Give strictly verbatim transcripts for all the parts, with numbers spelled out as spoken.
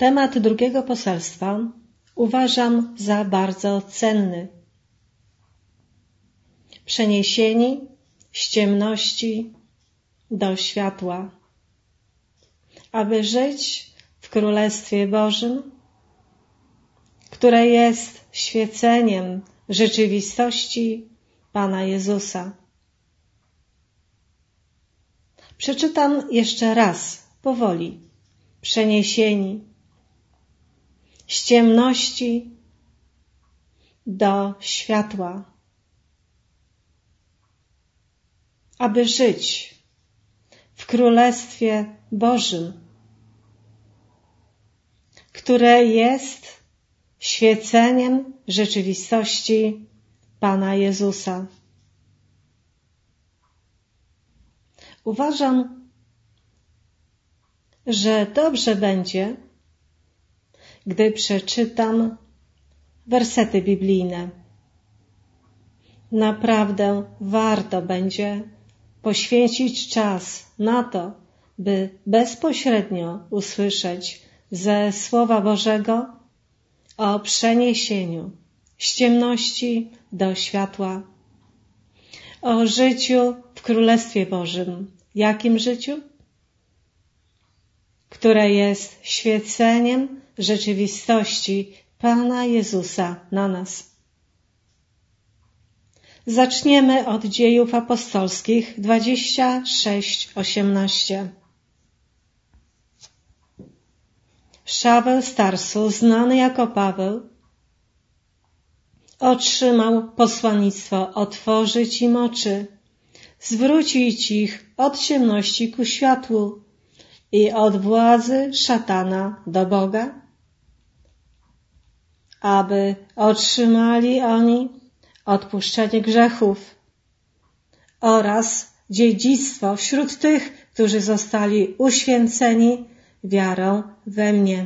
Temat drugiego poselstwa uważam za bardzo cenny. Przeniesieni z ciemności do światła, aby żyć w Królestwie Bożym, które jest świeceniem rzeczywistości Pana Jezusa. Przeczytam jeszcze raz, powoli. Przeniesieni z ciemności do światła, aby żyć w Królestwie Bożym, które jest świeceniem rzeczywistości Pana Jezusa. Uważam, że dobrze będzie, gdy przeczytam wersety biblijne. Naprawdę warto będzie poświęcić czas na to, by bezpośrednio usłyszeć ze Słowa Bożego o przeniesieniu z ciemności do światła, o życiu w Królestwie Bożym. Jakim życiu? Które jest świeceniem rzeczywistości Pana Jezusa na nas. Zaczniemy od Dziejów Apostolskich dwadzieścia sześć osiemnaście. Szaweł z Tarsu, znany jako Paweł, otrzymał posłannictwo otworzyć im oczy, zwrócić ich od ciemności ku światłu i od władzy szatana do Boga, aby otrzymali oni odpuszczenie grzechów oraz dziedzictwo wśród tych, którzy zostali uświęceni wiarą we mnie.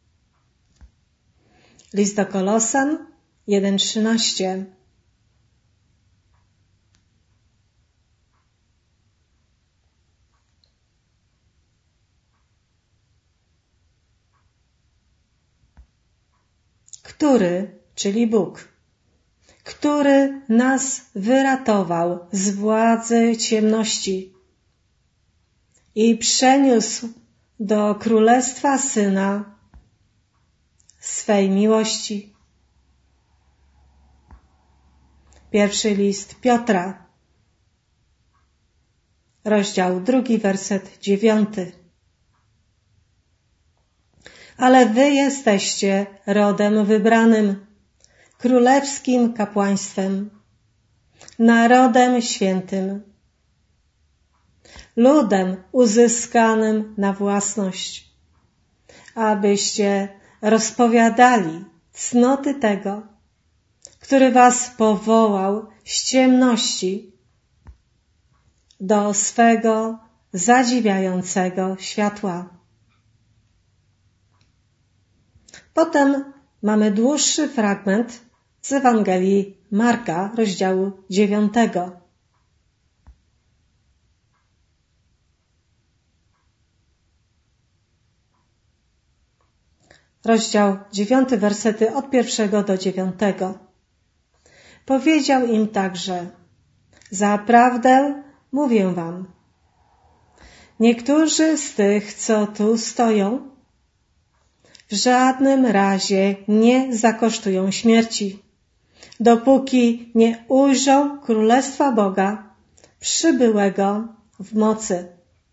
List do Kolosan jeden trzynaście. Który, czyli Bóg, który nas wyratował z władzy ciemności i przeniósł do Królestwa Syna swej miłości. Pierwszy list Piotra, rozdział drugi, werset dziewiąty. Ale wy jesteście rodem wybranym, królewskim kapłaństwem, narodem świętym, ludem uzyskanym na własność, abyście rozpowiadali cnoty tego, który was powołał z ciemności do swego zadziwiającego światła. Potem mamy dłuższy fragment z Ewangelii Marka, rozdziału dziewiątego. Rozdział dziewiąty, wersety od pierwszego do dziewiątego. Powiedział im także: zaprawdę mówię wam, niektórzy z tych, co tu stoją, w żadnym razie nie zakosztują śmierci, dopóki nie ujrzą Królestwa Boga przybyłego w mocy.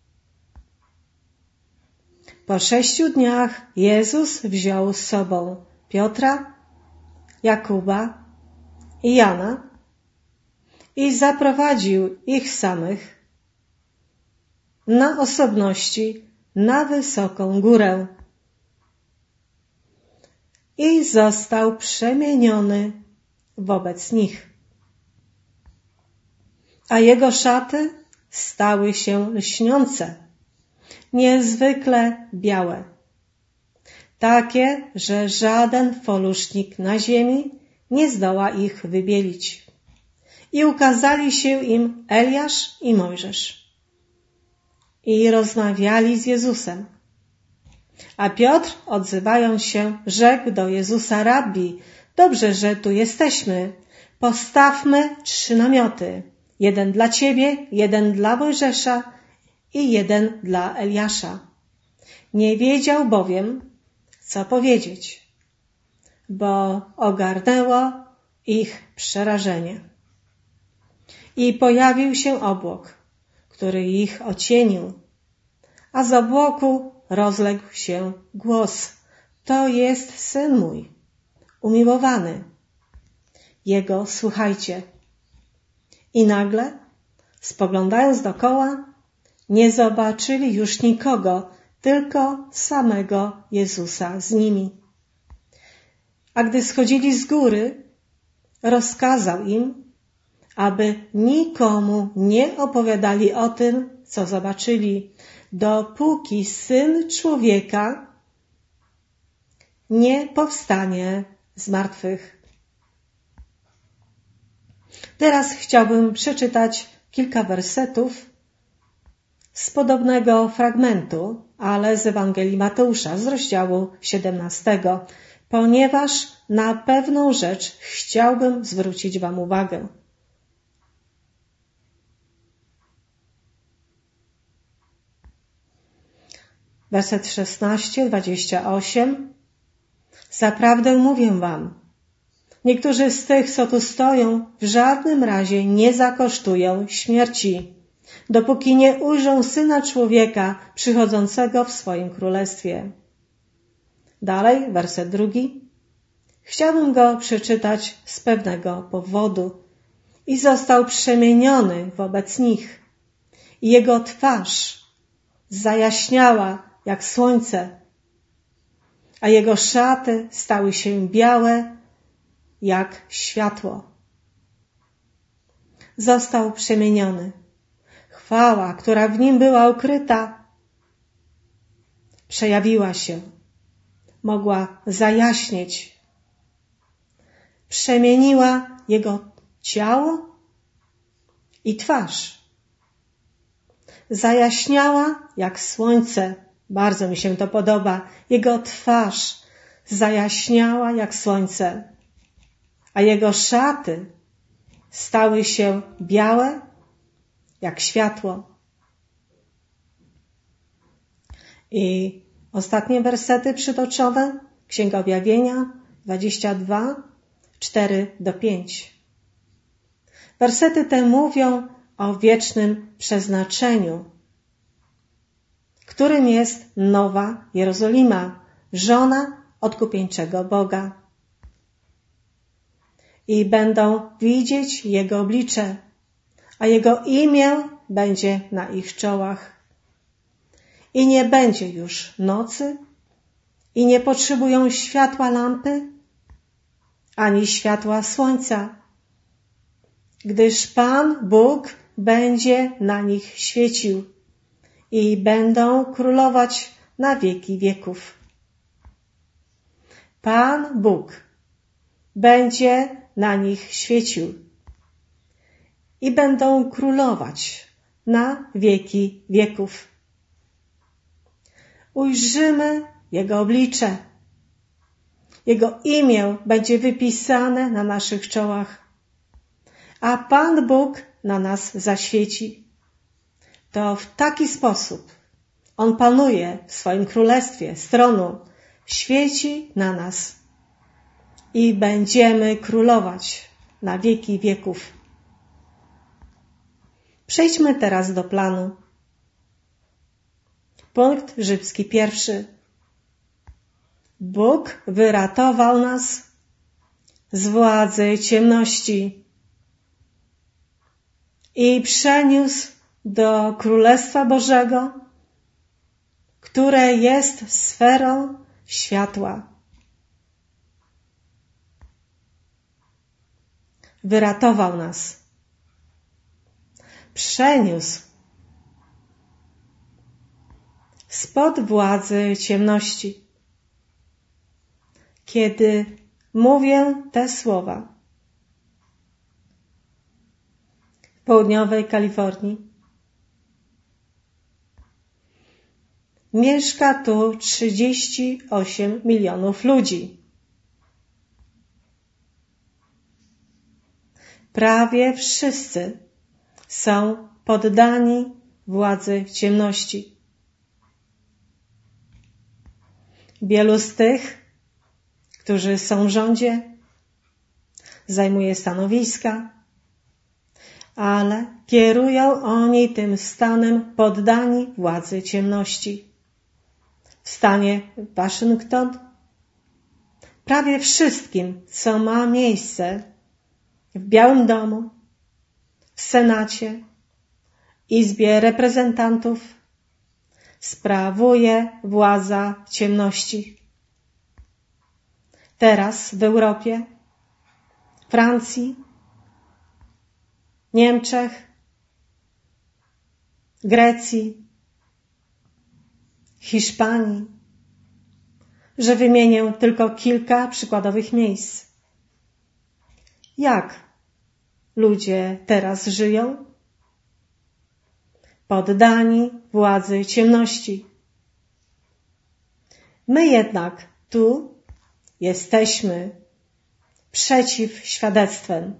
Po sześciu dniach Jezus wziął z sobą Piotra, Jakuba i Jana i zaprowadził ich samych na osobności na wysoką górę i został przemieniony wobec nich. A jego szaty stały się lśniące, niezwykle białe, takie, że żaden folusznik na ziemi nie zdoła ich wybielić. I ukazali się im Eliasz i Mojżesz i rozmawiali z Jezusem. A Piotr, odzywając się, rzekł do Jezusa: Rabbi, dobrze, że tu jesteśmy. Postawmy trzy namioty. Jeden dla Ciebie, jeden dla Mojżesza i jeden dla Eliasza. Nie wiedział bowiem, co powiedzieć, bo ogarnęło ich przerażenie. I pojawił się obłok, który ich ocienił, a z obłoku rozległ się głos: to jest Syn mój, umiłowany. Jego słuchajcie. I nagle, spoglądając dokoła, nie zobaczyli już nikogo, tylko samego Jezusa z nimi. A gdy schodzili z góry, rozkazał im, aby nikomu nie opowiadali o tym, co zobaczyli, dopóki Syn Człowieka nie powstanie z martwych. Teraz chciałbym przeczytać kilka wersetów z podobnego fragmentu, ale z Ewangelii Mateusza, z rozdziału siedemnastego, ponieważ na pewną rzecz chciałbym zwrócić wam uwagę. Werset szesnasty, dwadzieścia osiem. Zaprawdę mówię wam, niektórzy z tych, co tu stoją, w żadnym razie nie zakosztują śmierci, dopóki nie ujrzą Syna Człowieka przychodzącego w swoim królestwie. Dalej, werset drugi. Chciałbym go przeczytać z pewnego powodu. I został przemieniony wobec nich. I jego twarz zajaśniała jak słońce, a jego szaty stały się białe jak światło. Został przemieniony. Chwała, która w nim była ukryta, przejawiła się. Mogła zajaśnieć. Przemieniła jego ciało i twarz. Zajaśniała jak słońce. Bardzo mi się to podoba. Jego twarz zajaśniała jak słońce, a jego szaty stały się białe jak światło. I ostatnie wersety przytoczone, Księga Objawienia dwadzieścia dwa, cztery do pięciu. Wersety te mówią o wiecznym przeznaczeniu, którym jest Nowa Jerozolima, żona odkupieńczego Boga. I będą widzieć Jego oblicze, a Jego imię będzie na ich czołach. I nie będzie już nocy, i nie potrzebują światła lampy, ani światła słońca, gdyż Pan Bóg będzie na nich świecił i będą królować na wieki wieków. Pan Bóg będzie na nich świecił i będą królować na wieki wieków. Ujrzymy Jego oblicze. Jego imię będzie wypisane na naszych czołach, a Pan Bóg na nas zaświeci. To w taki sposób On panuje w swoim królestwie z tronu, świeci na nas i będziemy królować na wieki wieków. Przejdźmy teraz do planu. Punkt żydowski pierwszy. Bóg wyratował nas z władzy ciemności i przeniósł do Królestwa Bożego, które jest sferą światła. Wyratował nas. Przeniósł spod władzy ciemności. Kiedy mówię te słowa w południowej Kalifornii, mieszka tu trzydzieści osiem milionów ludzi. Prawie wszyscy są poddani władzy ciemności. Wielu z tych, którzy są w rządzie, zajmuje stanowiska, ale kierują oni tym stanem poddani władzy ciemności. W stanie Waszyngton prawie wszystkim, co ma miejsce w Białym Domu, w Senacie, Izbie Reprezentantów, sprawuje władza ciemności. Teraz w Europie, Francji, Niemczech, Grecji, Hiszpanii, że wymienię tylko kilka przykładowych miejsc. Jak ludzie teraz żyją? Poddani władzy ciemności. My jednak tu jesteśmy przeciw świadectwem.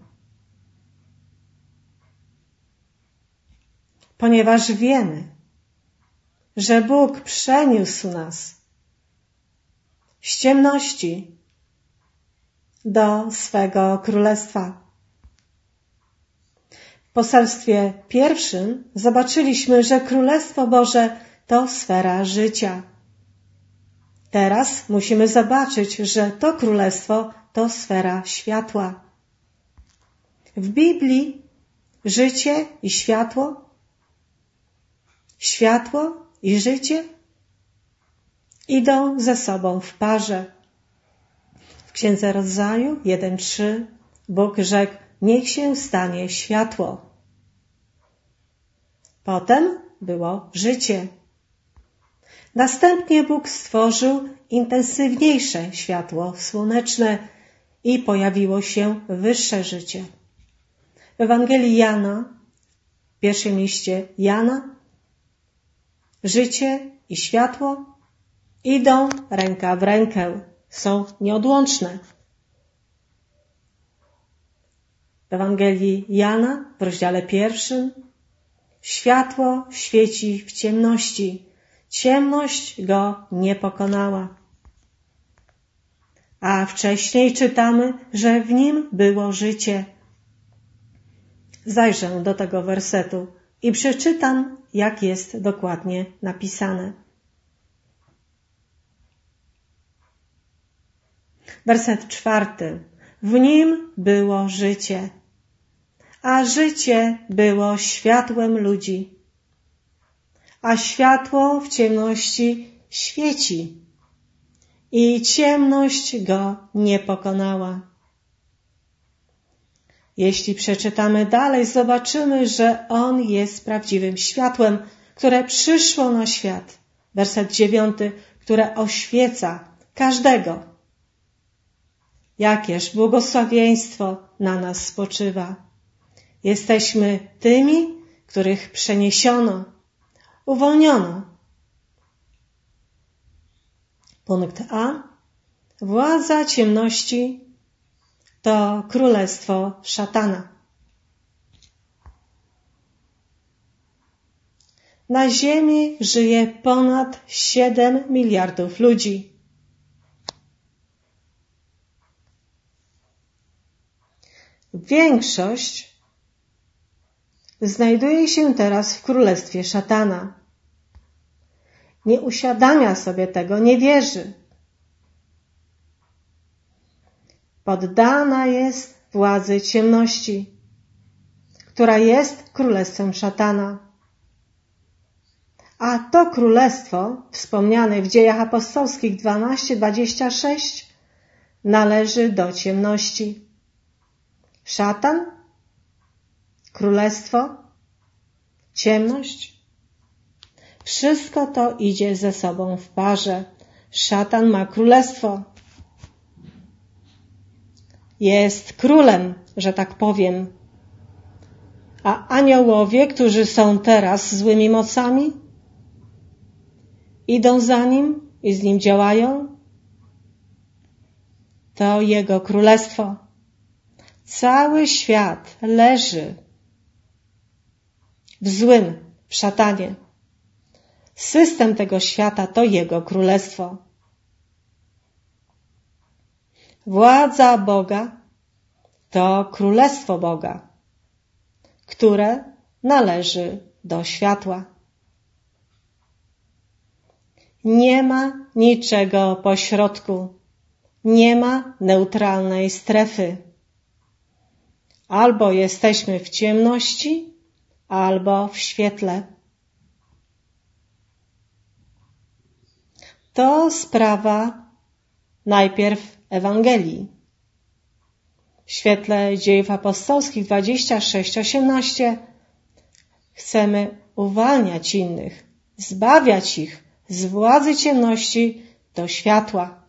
Ponieważ wiemy, że Bóg przeniósł nas z ciemności do swego królestwa. W poselstwie pierwszym zobaczyliśmy, że Królestwo Boże to sfera życia. Teraz musimy zobaczyć, że to Królestwo to sfera światła. W Biblii życie i światło, światło i życie idą ze sobą w parze. W Księdze Rodzaju jeden trzy Bóg rzekł: niech się stanie światło. Potem było życie. Następnie Bóg stworzył intensywniejsze światło słoneczne i pojawiło się wyższe życie. W Ewangelii Jana, w pierwszym liście Jana, życie i światło idą ręka w rękę, są nieodłączne. W Ewangelii Jana, w rozdziale pierwszym, światło świeci w ciemności, ciemność go nie pokonała. A wcześniej czytamy, że w nim było życie. Zajrzę do tego wersetu i przeczytam, jak jest dokładnie napisane. Werset czwarty. W nim było życie, a życie było światłem ludzi, a światło w ciemności świeci i ciemność go nie pokonała. Jeśli przeczytamy dalej, zobaczymy, że on jest prawdziwym światłem, które przyszło na świat. Werset dziewiąty, które oświeca każdego. Jakież błogosławieństwo na nas spoczywa. Jesteśmy tymi, których przeniesiono, uwolniono. Punkt A. Władza ciemności to królestwo szatana. Na ziemi żyje ponad siedem miliardów ludzi. Większość znajduje się teraz w królestwie szatana. Nie uświadamia sobie tego, nie wierzy. Poddana jest władzy ciemności, która jest królestwem szatana. A to królestwo, wspomniane w Dziejach Apostolskich dwanaście dwadzieścia sześć, należy do ciemności. Szatan, królestwo, ciemność. Wszystko to idzie ze sobą w parze. Szatan ma królestwo. Jest królem, że tak powiem. A aniołowie, którzy są teraz złymi mocami, idą za Nim i z Nim działają, to Jego Królestwo. Cały świat leży w złym, w szatanie. System tego świata to Jego Królestwo. Władza Boga to Królestwo Boga, które należy do światła. Nie ma niczego pośrodku. Nie ma neutralnej strefy. Albo jesteśmy w ciemności, albo w świetle. To sprawa najpierw Ewangelii. W świetle Dziejów Apostolskich dwadzieścia sześć osiemnaście chcemy uwalniać innych, zbawiać ich z władzy ciemności do światła.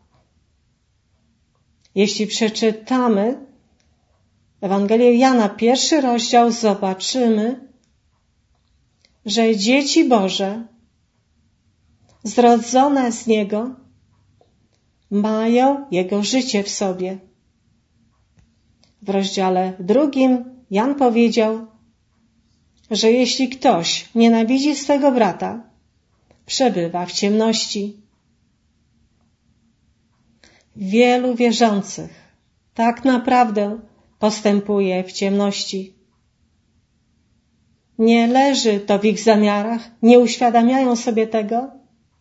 Jeśli przeczytamy Ewangelię Jana, pierwszy rozdział, zobaczymy, że dzieci Boże, zrodzone z Niego, mają Jego życie w sobie. W rozdziale drugim Jan powiedział, że jeśli ktoś nienawidzi swego brata, przebywa w ciemności. Wielu wierzących tak naprawdę postępuje w ciemności. Nie leży to w ich zamiarach, nie uświadamiają sobie tego,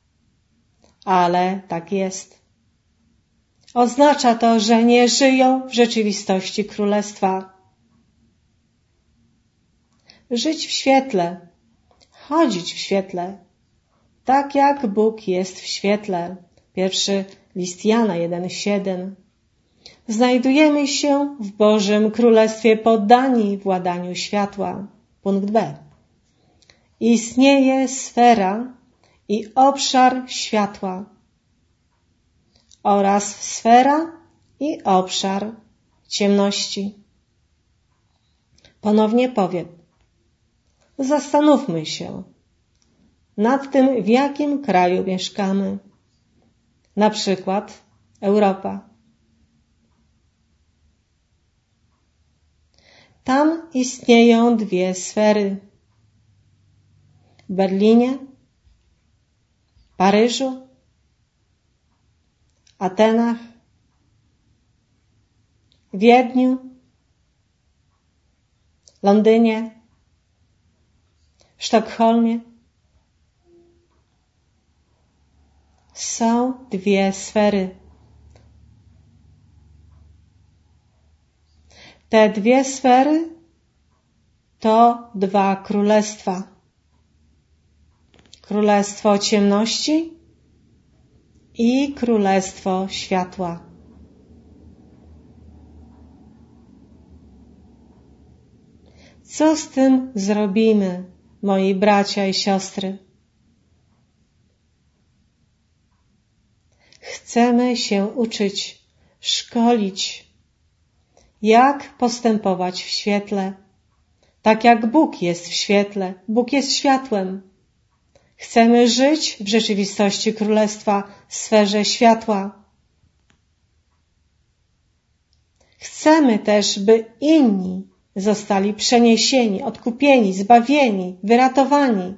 ale tak jest. Oznacza to, że nie żyją w rzeczywistości Królestwa. Żyć w świetle, chodzić w świetle, tak jak Bóg jest w świetle. Pierwszy list Jana jeden siedem. Znajdujemy się w Bożym Królestwie poddani władaniu światła. Punkt B. Istnieje sfera i obszar światła oraz sfera i obszar ciemności. Ponownie powiem, zastanówmy się nad tym, w jakim kraju mieszkamy. Na przykład Europa. Tam istnieją dwie sfery. W Berlinie, Paryżu, Atenach, Wiedniu, Londynie, Sztokholmie. Są dwie sfery. Te dwie sfery to dwa królestwa. Królestwo ciemności i królestwo światła. Co z tym zrobimy, moi bracia i siostry? Chcemy się uczyć, szkolić, jak postępować w świetle, tak jak Bóg jest w świetle. Bóg jest światłem. Chcemy żyć w rzeczywistości Królestwa, w sferze światła. Chcemy też, by inni zostali przeniesieni, odkupieni, zbawieni, wyratowani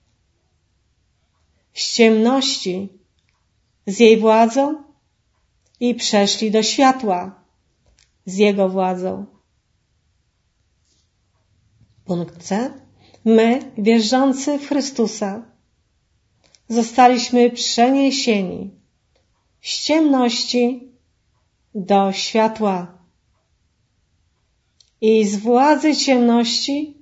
z ciemności, z jej władzą i przeszli do światła z Jego władzą. Punkt C. My, wierzący w Chrystusa, zostaliśmy przeniesieni z ciemności do światła i z władzy ciemności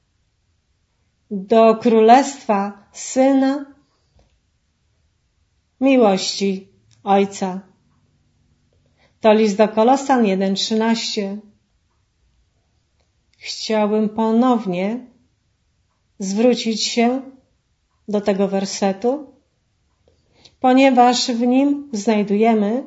do królestwa Syna miłości Ojca. To list do Kolosan jeden trzynaście. Chciałbym ponownie zwrócić się do tego wersetu, ponieważ w nim znajdujemy,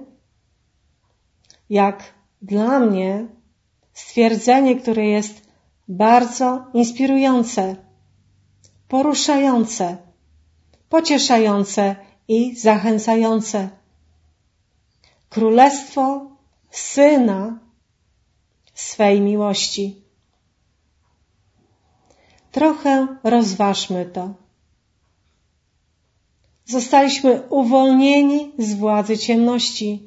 jak dla mnie, stwierdzenie, które jest bardzo inspirujące, poruszające, pocieszające i zachęcające. Królestwo Syna swej miłości. Trochę rozważmy to. Zostaliśmy uwolnieni z władzy ciemności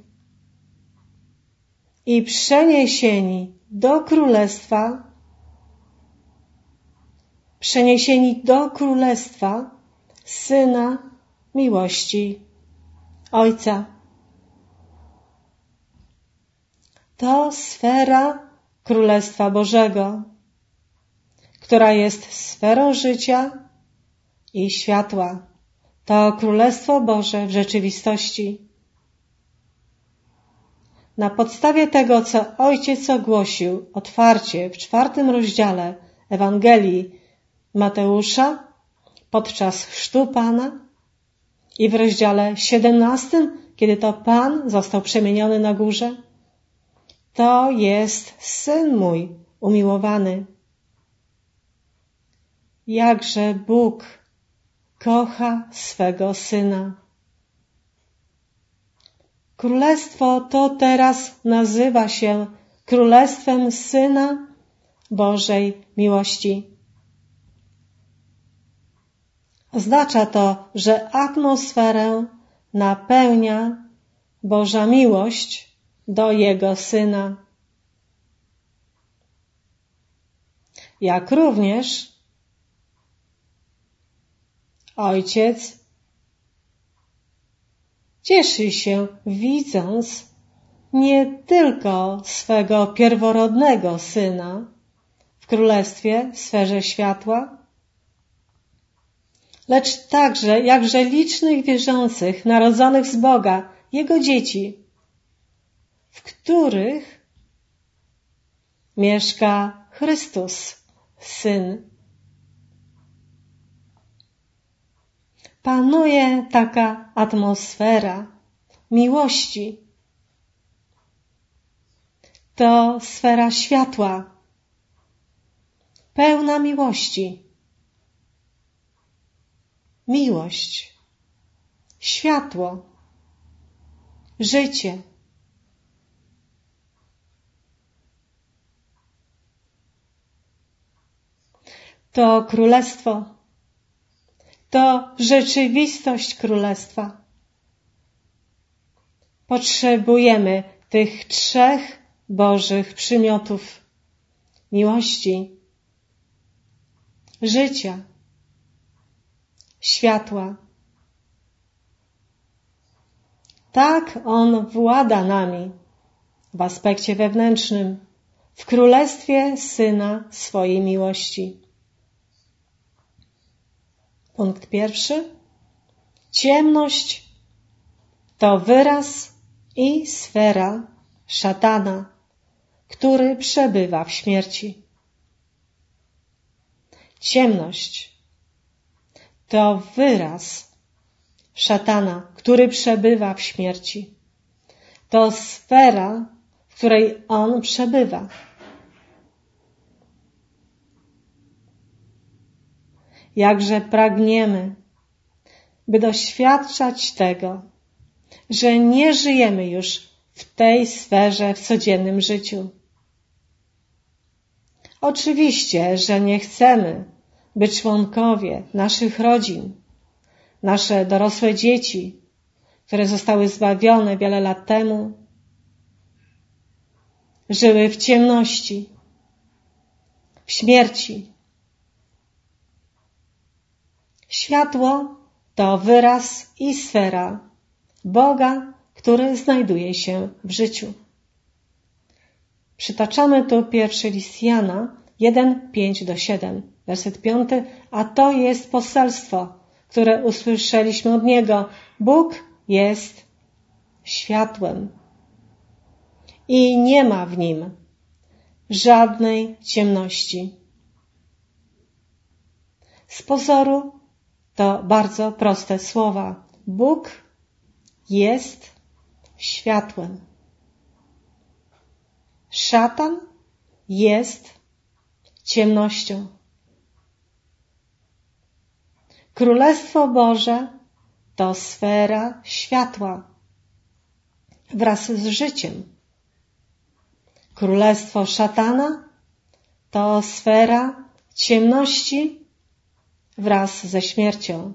i przeniesieni do królestwa, przeniesieni do królestwa Syna miłości Ojca. To sfera Królestwa Bożego, która jest sferą życia i światła. To Królestwo Boże w rzeczywistości. Na podstawie tego, co Ojciec ogłosił otwarcie w czwartym rozdziale Ewangelii Mateusza podczas chrztu Pana i w rozdziale siedemnastym, kiedy to Pan został przemieniony na górze, to jest Syn mój umiłowany. Jakże Bóg kocha swego Syna. Królestwo to teraz nazywa się Królestwem Syna Bożej miłości. Oznacza to, że atmosferę napełnia Boża miłość do Jego Syna. Jak również Ojciec cieszy się, widząc nie tylko swego pierworodnego Syna w Królestwie, w sferze światła, lecz także jakże licznych wierzących, narodzonych z Boga, Jego dzieci, w których mieszka Chrystus, Syn. Panuje taka atmosfera miłości. To sfera światła, pełna miłości. Miłość, światło, życie. To królestwo, to rzeczywistość królestwa. Potrzebujemy tych trzech Bożych przymiotów miłości, życia, światła. Tak On włada nami w aspekcie wewnętrznym, w królestwie Syna swojej miłości. Punkt pierwszy. Ciemność to wyraz i sfera szatana, który przebywa w śmierci. Ciemność to wyraz szatana, który przebywa w śmierci. To sfera, w której on przebywa. Jakże pragniemy, by doświadczać tego, że nie żyjemy już w tej sferze w codziennym życiu. Oczywiście, że nie chcemy, by członkowie naszych rodzin, nasze dorosłe dzieci, które zostały zbawione wiele lat temu, żyły w ciemności, w śmierci. Światło to wyraz i sfera Boga, który znajduje się w życiu. Przytaczamy tu pierwszy list Jana jeden, pięć do siedem, werset piąty, a to jest poselstwo, które usłyszeliśmy od Niego. Bóg jest światłem i nie ma w Nim żadnej ciemności. Z pozoru to bardzo proste słowa. Bóg jest światłem. Szatan jest ciemnością. Królestwo Boże to sfera światła wraz z życiem. Królestwo szatana to sfera ciemności wraz ze śmiercią.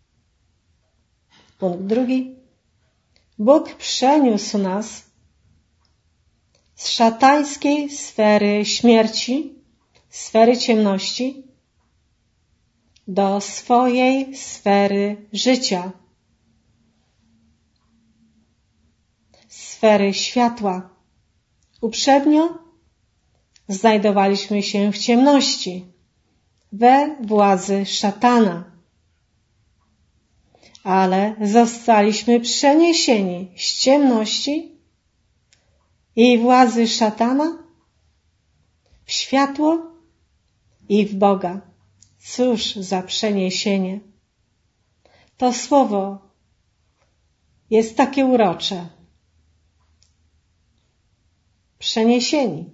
Punkt drugi. Bóg przeniósł nas z szatańskiej sfery śmierci, sfery ciemności, do swojej sfery życia, sfery światła. Uprzednio znajdowaliśmy się w ciemności, we władzy szatana, ale zostaliśmy przeniesieni z ciemności i władzy szatana w światło i w Boga. Cóż za przeniesienie. To słowo jest takie urocze. Przeniesieni.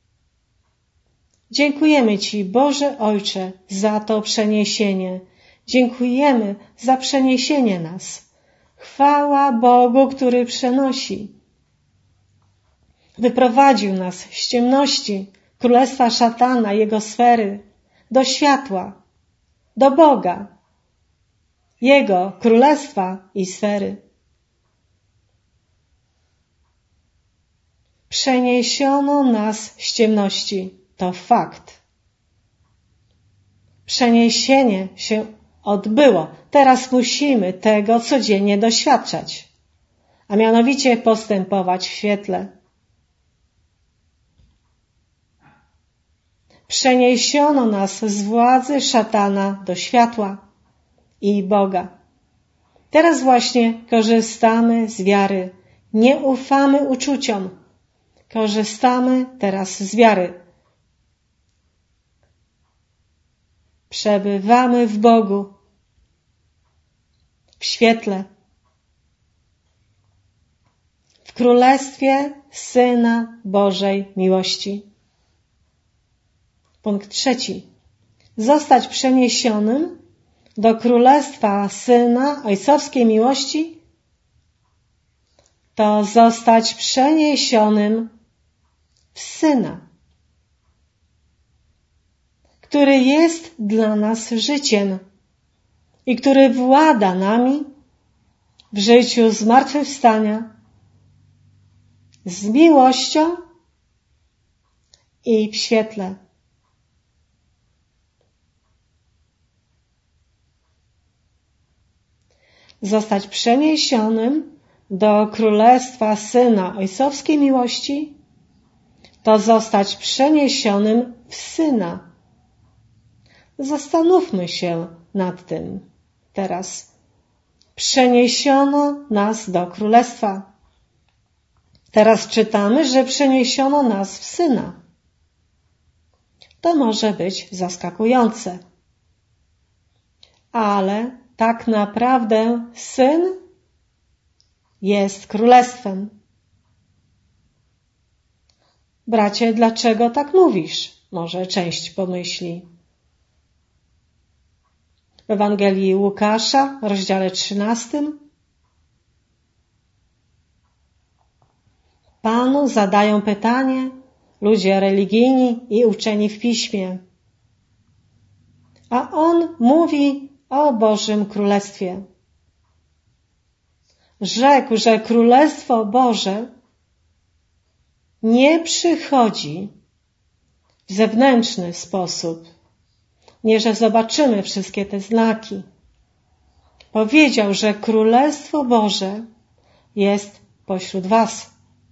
Dziękujemy Ci, Boże Ojcze, za to przeniesienie. Dziękujemy za przeniesienie nas. Chwała Bogu, który przenosi. Wyprowadził nas z ciemności, królestwa szatana, jego sfery, do światła, do Boga, Jego królestwa i sfery. Przeniesiono nas z ciemności. To fakt. Przeniesienie się odbyło. Teraz musimy tego codziennie doświadczać, a mianowicie postępować w świetle. Przeniesiono nas z władzy szatana do światła i Boga. Teraz właśnie korzystamy z wiary. Nie ufamy uczuciom. Korzystamy teraz z wiary. Przebywamy w Bogu, w świetle, w Królestwie Syna Bożej miłości. Punkt trzeci. Zostać przeniesionym do Królestwa Syna Ojcowskiej miłości to zostać przeniesionym w Syna, który jest dla nas życiem i który włada nami w życiu zmartwychwstania, z miłością i w świetle. Zostać przeniesionym do Królestwa Syna Ojcowskiej miłości to zostać przeniesionym w Syna. Zastanówmy się nad tym teraz. Przeniesiono nas do Królestwa. Teraz czytamy, że przeniesiono nas w Syna. To może być zaskakujące. Ale tak naprawdę Syn jest Królestwem. Bracie, dlaczego tak mówisz? Może część pomyśli. W Ewangelii Łukasza, w rozdziale trzynastym, Panu zadają pytanie ludzie religijni i uczeni w Piśmie. A On mówi o Bożym Królestwie. Rzekł, że Królestwo Boże nie przychodzi w zewnętrzny sposób. Nie, że zobaczymy wszystkie te znaki. Powiedział, że Królestwo Boże jest pośród was.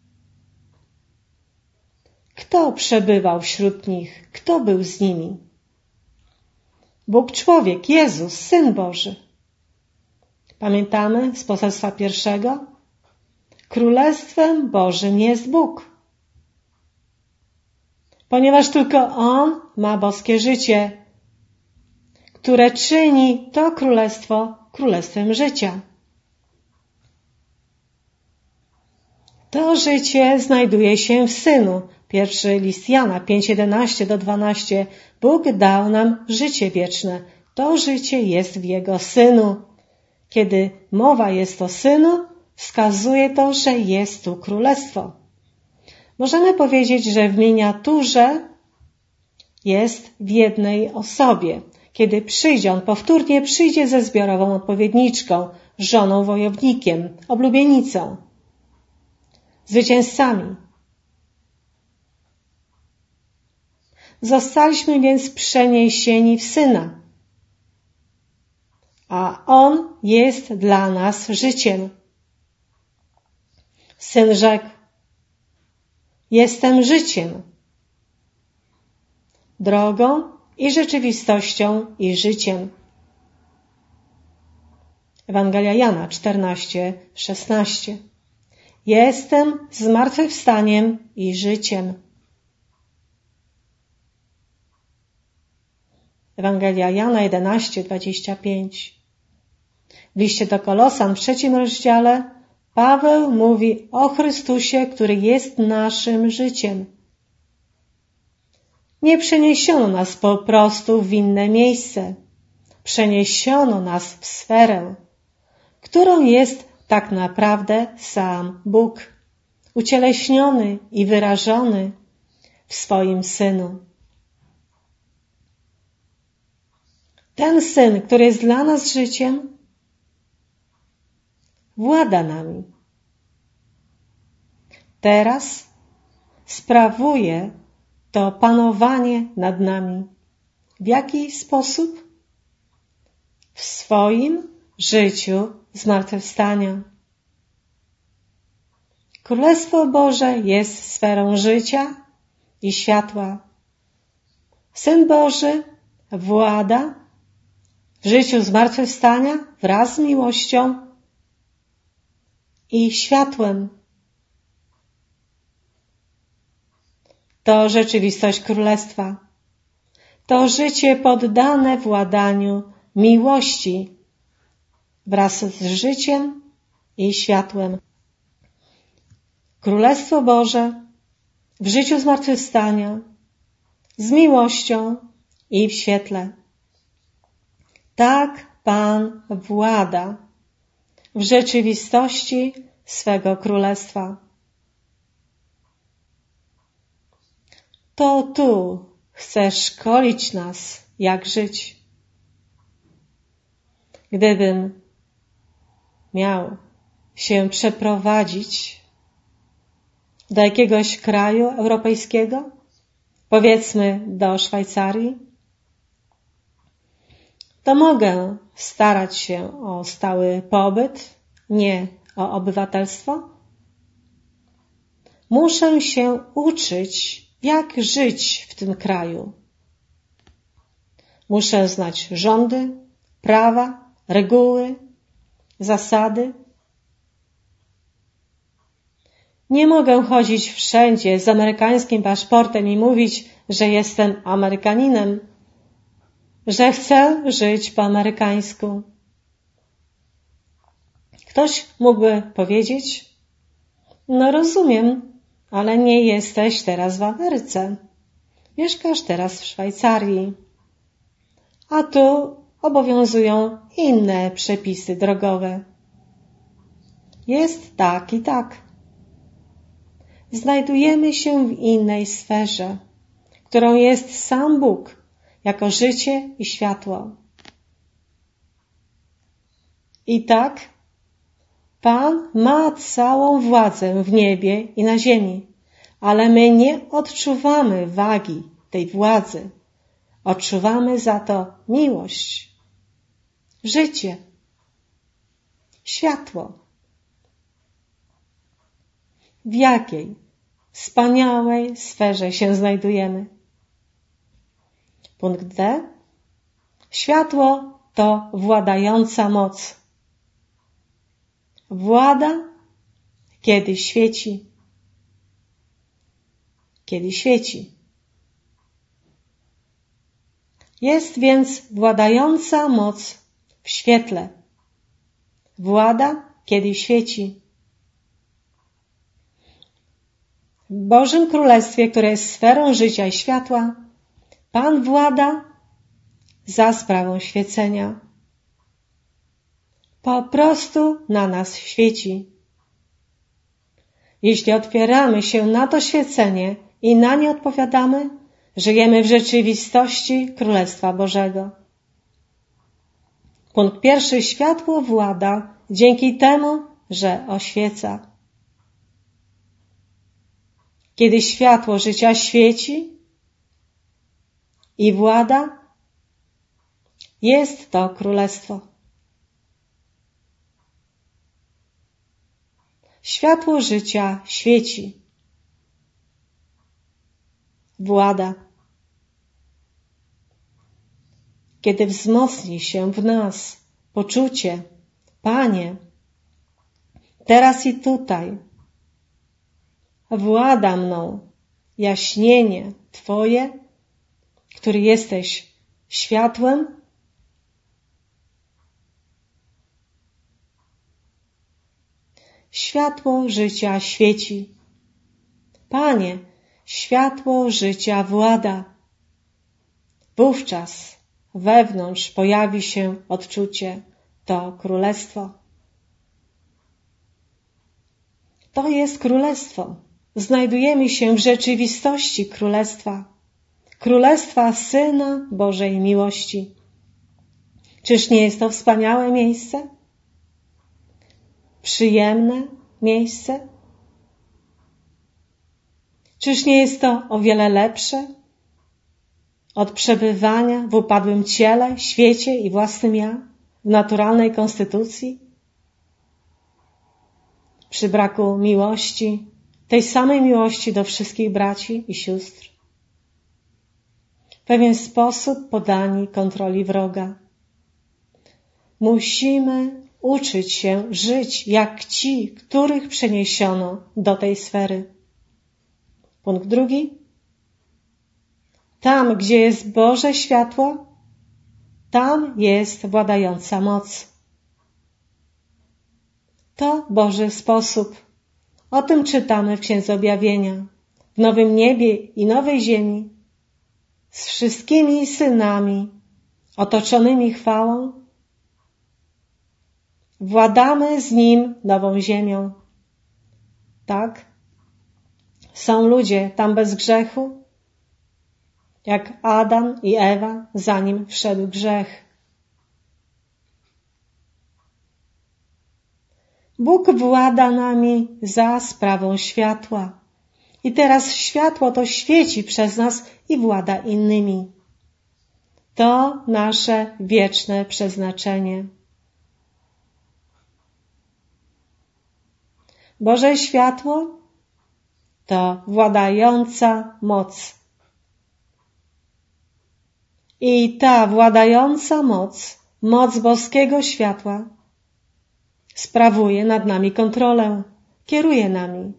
Kto przebywał wśród nich? Kto był z nimi? Bóg człowiek, Jezus, Syn Boży. Pamiętamy z poselstwa pierwszego? Królestwem Bożym jest Bóg. Ponieważ tylko On ma boskie życie, które czyni to królestwo królestwem życia. To życie znajduje się w Synu. Pierwszy list Jana pięć, jedenaście do dwunastu. Bóg dał nam życie wieczne. To życie jest w Jego Synu. Kiedy mowa jest o Synu, wskazuje to, że jest tu królestwo. Możemy powiedzieć, że w miniaturze jest w jednej osobie. Kiedy przyjdzie, on powtórnie przyjdzie ze zbiorową odpowiedniczką, żoną wojownikiem, oblubienicą, zwycięzcami. Zostaliśmy więc przeniesieni w Syna, a On jest dla nas życiem. Syn rzekł: jestem życiem, drogą i rzeczywistością i życiem. Ewangelia Jana czternaście szesnaście. Jestem zmartwychwstaniem i życiem. Ewangelia Jana jedenaście dwadzieścia pięć. W liście do Kolosan w trzecim rozdziale Paweł mówi o Chrystusie, który jest naszym życiem. Nie przeniesiono nas po prostu w inne miejsce. Przeniesiono nas w sferę, którą jest tak naprawdę sam Bóg, ucieleśniony i wyrażony w swoim Synu. Ten Syn, który jest dla nas życiem, włada nami. Teraz sprawuje to panowanie nad nami. W jaki sposób? W swoim życiu zmartwychwstania. Królestwo Boże jest sferą życia i światła. Syn Boży włada w życiu zmartwychwstania wraz z miłością i światłem. To rzeczywistość Królestwa. To życie poddane władaniu miłości wraz z życiem i światłem. Królestwo Boże w życiu zmartwychwstania z miłością i w świetle. Tak Pan włada w rzeczywistości swego Królestwa. To tu chce szkolić nas, jak żyć. Gdybym miał się przeprowadzić do jakiegoś kraju europejskiego, powiedzmy do Szwajcarii, to mogę starać się o stały pobyt, nie o obywatelstwo. Muszę się uczyć, jak żyć w tym kraju. Muszę znać rządy, prawa, reguły, zasady. Nie mogę chodzić wszędzie z amerykańskim paszportem i mówić, że jestem Amerykaninem, że chcę żyć po amerykańsku. Ktoś mógłby powiedzieć: no rozumiem, ale nie jesteś teraz w Ameryce. Mieszkasz teraz w Szwajcarii. A tu obowiązują inne przepisy drogowe. Jest tak i tak. Znajdujemy się w innej sferze, którą jest sam Bóg, jako życie i światło. I tak Pan ma całą władzę w niebie i na ziemi, ale my nie odczuwamy wagi tej władzy. Odczuwamy za to miłość, życie, światło. W jakiej wspaniałej sferze się znajdujemy? Punkt D. Światło to władająca moc. Włada, kiedy świeci. Kiedy świeci. Jest więc władająca moc w świetle. Włada, kiedy świeci. W Bożym Królestwie, które jest sferą życia i światła, Pan włada za sprawą świecenia. po prostu na nas świeci. Jeśli otwieramy się na to świecenie i na nie odpowiadamy, żyjemy w rzeczywistości Królestwa Bożego. Punkt pierwszy. Światło włada dzięki temu, że oświeca. Kiedy światło życia świeci i włada, jest to królestwo. Światło życia świeci. Włada. Kiedy wzmocni się w nas poczucie, Panie, teraz i tutaj, włada mną jaśnienie Twoje, który jesteś światłem, światło życia świeci. Panie, światło życia włada. Wówczas wewnątrz pojawi się odczucie, to królestwo. To jest królestwo. Znajdujemy się w rzeczywistości królestwa. Królestwa Syna Bożej miłości. Czyż nie jest to wspaniałe miejsce? Przyjemne miejsce? Czyż nie jest to o wiele lepsze od przebywania w upadłym ciele, świecie i własnym ja, w naturalnej konstytucji? Przy braku miłości, tej samej miłości do wszystkich braci i sióstr. W pewien sposób poddani kontroli wroga. Musimy uczyć się żyć jak ci, których przeniesiono do tej sfery. Punkt drugi. Tam, gdzie jest Boże światło, tam jest władająca moc. To Boży sposób. O tym czytamy w Księdze Objawienia. W nowym niebie i nowej ziemi, z wszystkimi synami, otoczonymi chwałą, władamy z Nim nową ziemią. Tak? Są ludzie tam bez grzechu, jak Adam i Ewa, zanim wszedł grzech. Bóg włada nami za sprawą światła. I teraz światło to świeci przez nas i włada innymi. To nasze wieczne przeznaczenie. Boże światło to władająca moc. I ta władająca moc, moc boskiego światła, sprawuje nad nami kontrolę, kieruje nami.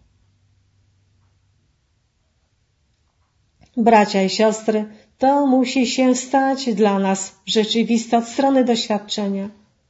Bracia i siostry, to musi się stać dla nas rzeczywiste od strony doświadczenia.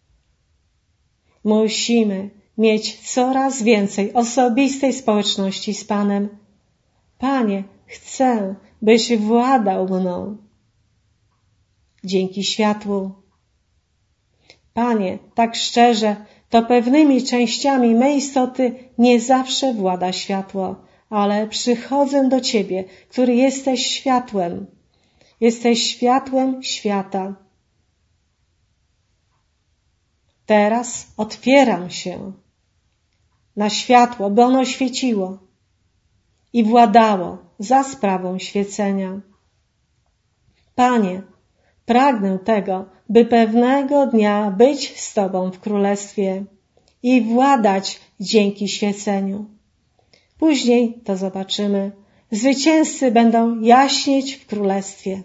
Musimy mieć coraz więcej osobistej społeczności z Panem. Panie, chcę, byś władał mną. Dzięki światłu. Panie, tak szczerze, to pewnymi częściami mej istoty nie zawsze włada światło, ale przychodzę do Ciebie, który jesteś światłem. Jesteś światłem świata. Teraz otwieram się na światło, by ono świeciło i władało za sprawą świecenia. Panie, pragnę tego, by pewnego dnia być z Tobą w Królestwie i władać dzięki świeceniu. Później, to zobaczymy, zwycięzcy będą jaśnieć w Królestwie.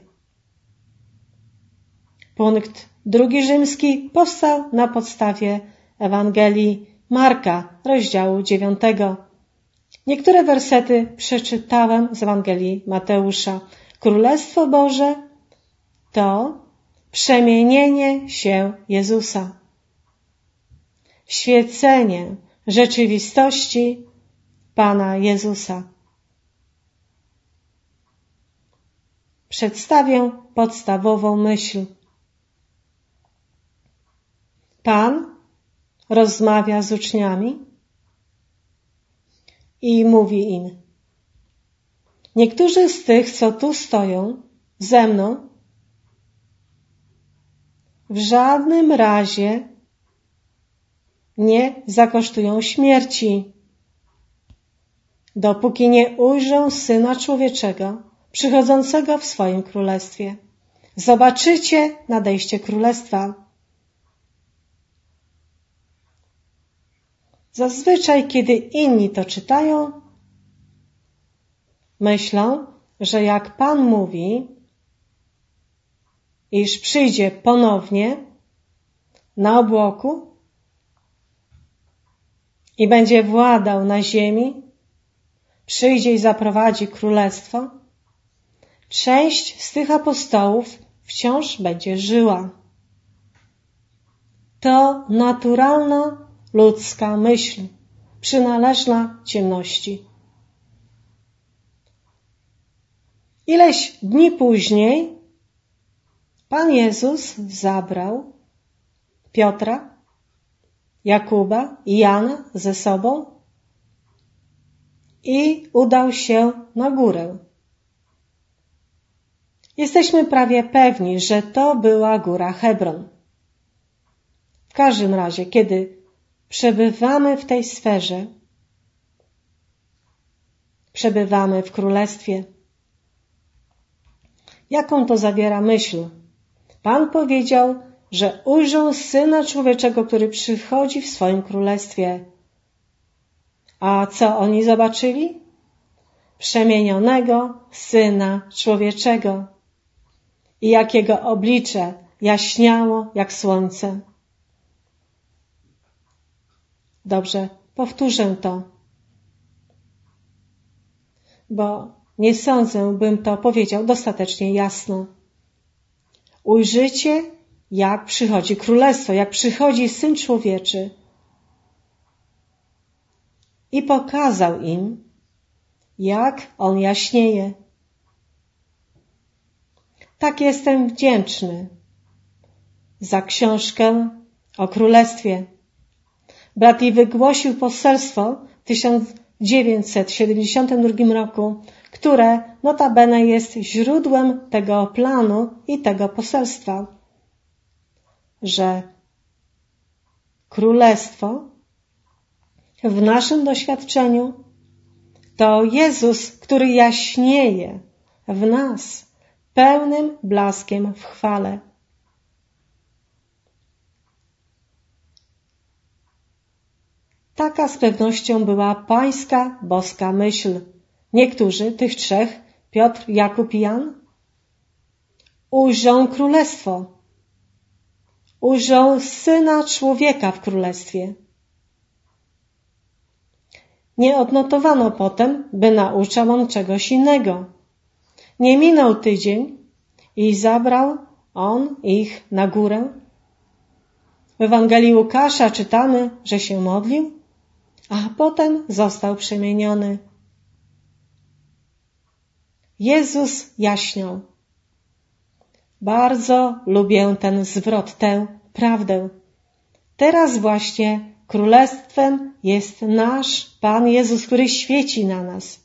Punkt drugi rzymski powstał na podstawie Ewangelii Marka, rozdziału dziewiątego. Niektóre wersety przeczytałem z Ewangelii Mateusza. Królestwo Boże to przemienienie się Jezusa. Świecenie rzeczywistości Pana Jezusa. Przedstawię podstawową myśl. Pan rozmawia z uczniami i mówi im: niektórzy z tych, co tu stoją ze mną, w żadnym razie nie zakosztują śmierci, dopóki nie ujrzą Syna Człowieczego przychodzącego w swoim królestwie. Zobaczycie nadejście królestwa. Zazwyczaj, kiedy inni to czytają, myślą, że jak Pan mówi, iż przyjdzie ponownie na obłoku i będzie władał na ziemi, przyjdzie i zaprowadzi królestwo, część z tych apostołów wciąż będzie żyła. To naturalna ludzka myśl, przynależna ciemności. Ileś dni później Pan Jezus zabrał Piotra, Jakuba i Jana ze sobą i udał się na górę. Jesteśmy prawie pewni, że to była góra Hebron. W każdym razie, kiedy przebywamy w tej sferze, przebywamy w królestwie. Jaką to zawiera myśl? Pan powiedział, że ujrzą Syna Człowieczego, który przychodzi w swoim królestwie. A co oni zobaczyli? Przemienionego Syna Człowieczego. I jak Jego oblicze jaśniało jak słońce. Dobrze, powtórzę to, bo nie sądzę, bym to powiedział dostatecznie jasno. Ujrzycie, jak przychodzi królestwo, jak przychodzi Syn Człowieczy. I pokazał im, jak On jaśnieje. Tak jestem wdzięczny za książkę o królestwie. Brat Lee wygłosił poselstwo w tysiąc dziewięćset siedemdziesiątym drugim roku, które notabene jest źródłem tego planu i tego poselstwa, że królestwo w naszym doświadczeniu to Jezus, który jaśnieje w nas pełnym blaskiem w chwale. Taka z pewnością była pańska boska myśl. Niektórzy, tych trzech, Piotr, Jakub i Jan, ujrzą królestwo. Ujrzą Syna Człowieka w królestwie. Nie odnotowano potem, by nauczał on czegoś innego. Nie minął tydzień i zabrał on ich na górę. W Ewangelii Łukasza czytamy, że się modlił, a potem został przemieniony. Jezus jaśniał. Bardzo lubię ten zwrot, tę prawdę. Teraz właśnie królestwem jest nasz Pan Jezus, który świeci na nas.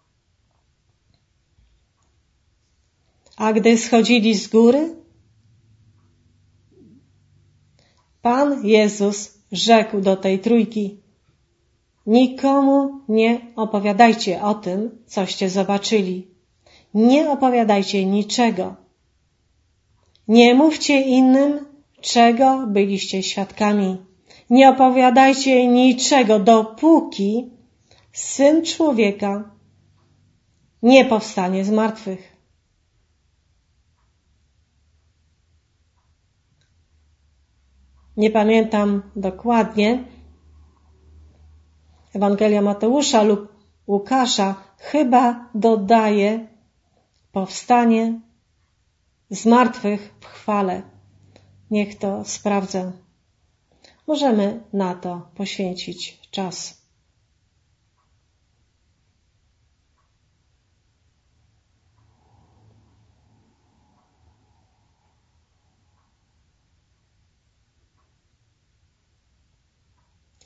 A gdy schodzili z góry, Pan Jezus rzekł do tej trójki: nikomu nie opowiadajcie o tym, coście zobaczyli. Nie opowiadajcie niczego. Nie mówcie innym, czego byliście świadkami. Nie opowiadajcie niczego, dopóki Syn Człowieka nie powstanie z martwych. Nie pamiętam dokładnie, Ewangelia Mateusza lub Łukasza chyba dodaje powstanie z martwych w chwale. Niech to sprawdzę. Możemy na to poświęcić czas.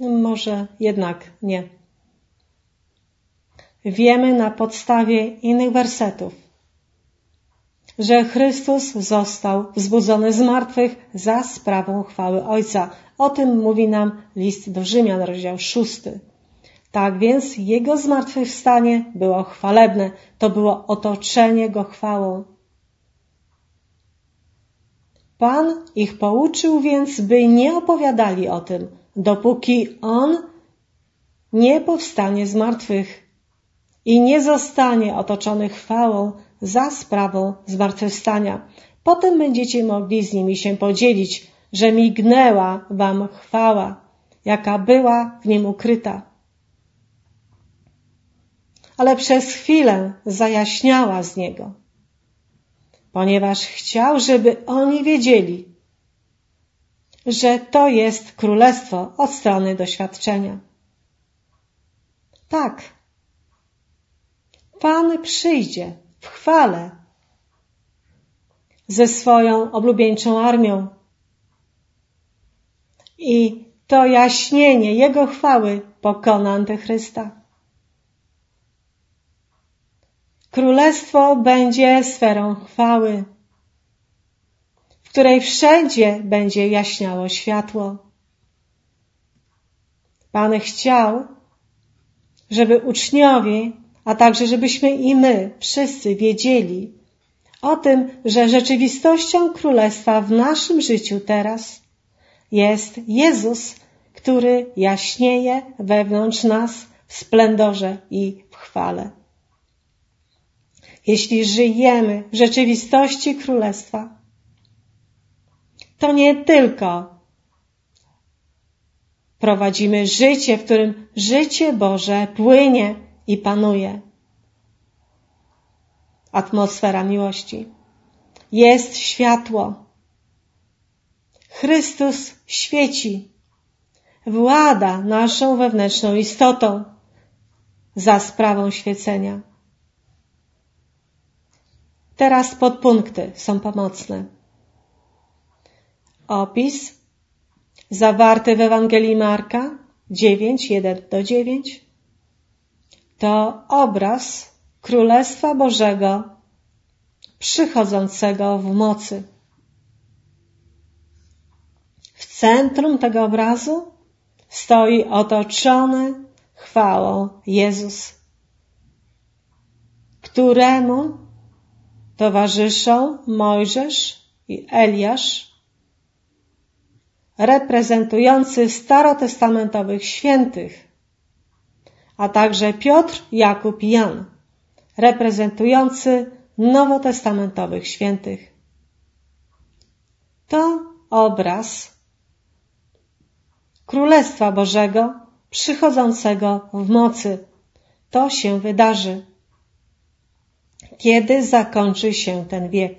Może jednak nie. Wiemy na podstawie innych wersetów, że Chrystus został wzbudzony z martwych za sprawą chwały Ojca. O tym mówi nam list do Rzymian, rozdział szósty. Tak więc Jego zmartwychwstanie było chwalebne. To było otoczenie Go chwałą. Pan ich pouczył więc, by nie opowiadali o tym, dopóki On nie powstanie z martwych i nie zostanie otoczony chwałą za sprawą zmartwychwstania. Potem będziecie mogli z nimi się podzielić, że mignęła wam chwała, jaka była w Nim ukryta. Ale przez chwilę zajaśniała z Niego, ponieważ chciał, żeby oni wiedzieli, że to jest królestwo od strony doświadczenia. Tak, Pan przyjdzie w chwale ze swoją oblubieńczą armią i to jaśnienie Jego chwały pokona Antychrysta. Królestwo będzie sferą chwały, w której wszędzie będzie jaśniało światło. Pan chciał, żeby uczniowie, a także żebyśmy i my wszyscy wiedzieli o tym, że rzeczywistością Królestwa w naszym życiu teraz jest Jezus, który jaśnieje wewnątrz nas w splendorze i w chwale. Jeśli żyjemy w rzeczywistości Królestwa, to nie tylko prowadzimy życie, w którym życie Boże płynie i panuje. Atmosfera miłości. Jest światło. Chrystus świeci. Włada naszą wewnętrzną istotą za sprawą świecenia. Teraz podpunkty są pomocne. Opis zawarty w Ewangelii Marka dziewięć, jeden do dziewięć to obraz Królestwa Bożego przychodzącego w mocy. W centrum tego obrazu stoi otoczony chwałą Jezus, któremu towarzyszą Mojżesz i Eliasz, reprezentujący starotestamentowych świętych, a także Piotr, Jakub i Jan, reprezentujący nowotestamentowych świętych. To obraz Królestwa Bożego przychodzącego w mocy. To się wydarzy, kiedy zakończy się ten wiek.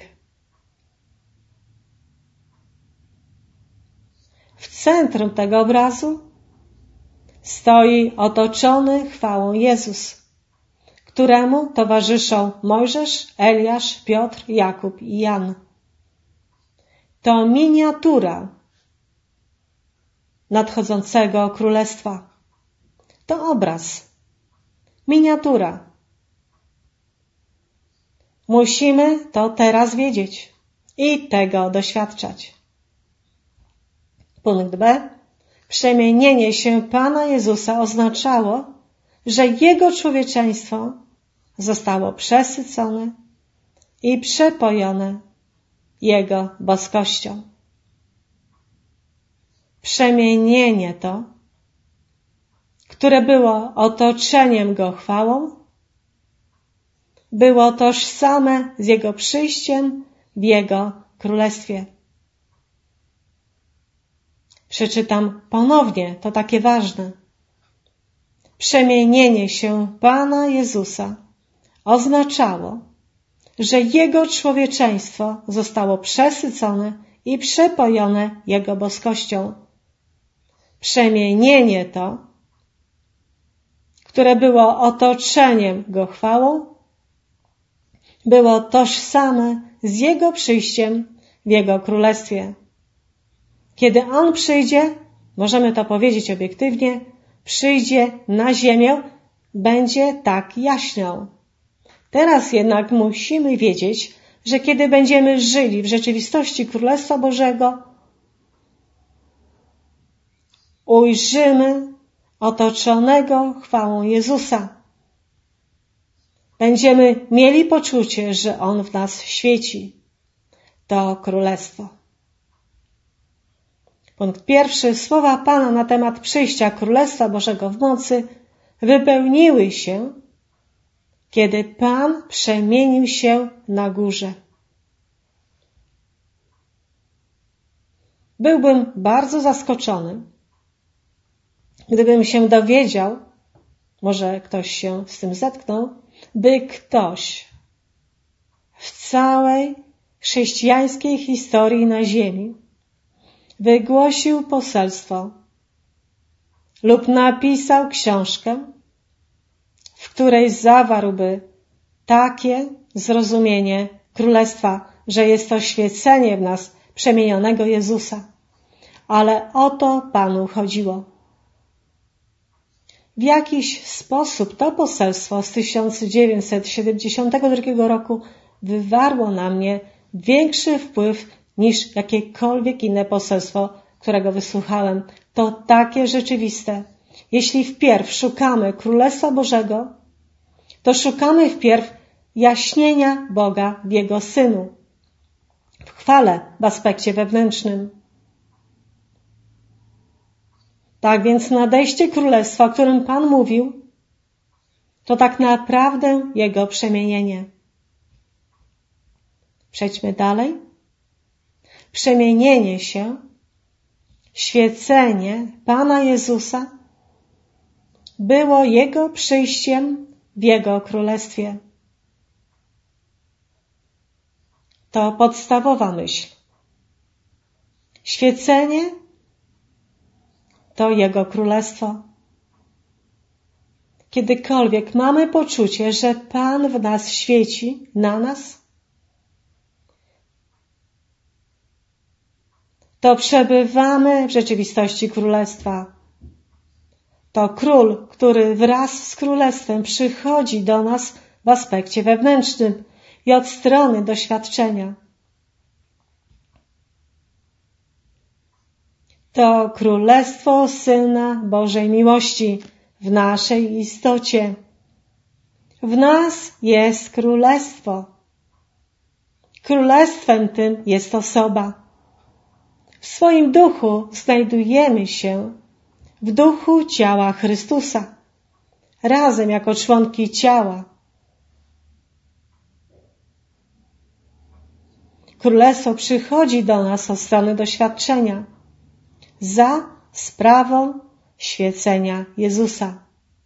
W centrum tego obrazu stoi otoczony chwałą Jezus, któremu towarzyszą Mojżesz, Eliasz, Piotr, Jakub i Jan. To miniatura nadchodzącego królestwa. To obraz. Miniatura. Musimy to teraz wiedzieć i tego doświadczać. Punkt B. Przemienienie się Pana Jezusa oznaczało, że Jego człowieczeństwo zostało przesycone i przepojone Jego boskością. Przemienienie to, które było otoczeniem Go chwałą, było tożsame z Jego przyjściem w Jego Królestwie. Przeczytam ponownie, to takie ważne. Przemienienie się Pana Jezusa oznaczało, że Jego człowieczeństwo zostało przesycone i przepojone Jego boskością. Przemienienie to, które było otoczeniem Go chwałą, było tożsame z Jego przyjściem w Jego Królestwie. Kiedy On przyjdzie, możemy to powiedzieć obiektywnie, przyjdzie na ziemię, będzie tak jaśniał. Teraz jednak musimy wiedzieć, że kiedy będziemy żyli w rzeczywistości Królestwa Bożego, ujrzymy otoczonego chwałą Jezusa. Będziemy mieli poczucie, że On w nas świeci. To Królestwo. Punkt pierwszy. Słowa Pana na temat przyjścia Królestwa Bożego w mocy wypełniły się, kiedy Pan przemienił się na górze. Byłbym bardzo zaskoczony, gdybym się dowiedział, może ktoś się z tym zetknął, by ktoś w całej chrześcijańskiej historii na ziemi wygłosił poselstwo lub napisał książkę, w której zawarłby takie zrozumienie Królestwa, że jest to świecenie w nas przemienionego Jezusa. Ale o to Panu chodziło. W jakiś sposób to poselstwo z tysiąc dziewięćset siedemdziesiątego drugiego roku wywarło na mnie większy wpływ niż jakiekolwiek inne poselstwo, którego wysłuchałem. To takie rzeczywiste. Jeśli wpierw szukamy Królestwa Bożego, to szukamy wpierw jaśnienia Boga w Jego Synu, w chwale w aspekcie wewnętrznym. Tak więc nadejście Królestwa, o którym Pan mówił, to tak naprawdę Jego przemienienie. Przejdźmy dalej. Przemienienie się, świecenie Pana Jezusa było Jego przyjściem w Jego Królestwie. To podstawowa myśl. Świecenie to Jego Królestwo. Kiedykolwiek mamy poczucie, że Pan w nas świeci, na nas, to przebywamy w rzeczywistości Królestwa. To Król, który wraz z Królestwem przychodzi do nas w aspekcie wewnętrznym i od strony doświadczenia. To Królestwo Syna Bożej miłości w naszej istocie. W nas jest Królestwo. Królestwem tym jest osoba. W swoim duchu znajdujemy się w duchu ciała Chrystusa, razem jako członki ciała. Królestwo przychodzi do nas od strony doświadczenia, za sprawą świecenia Jezusa.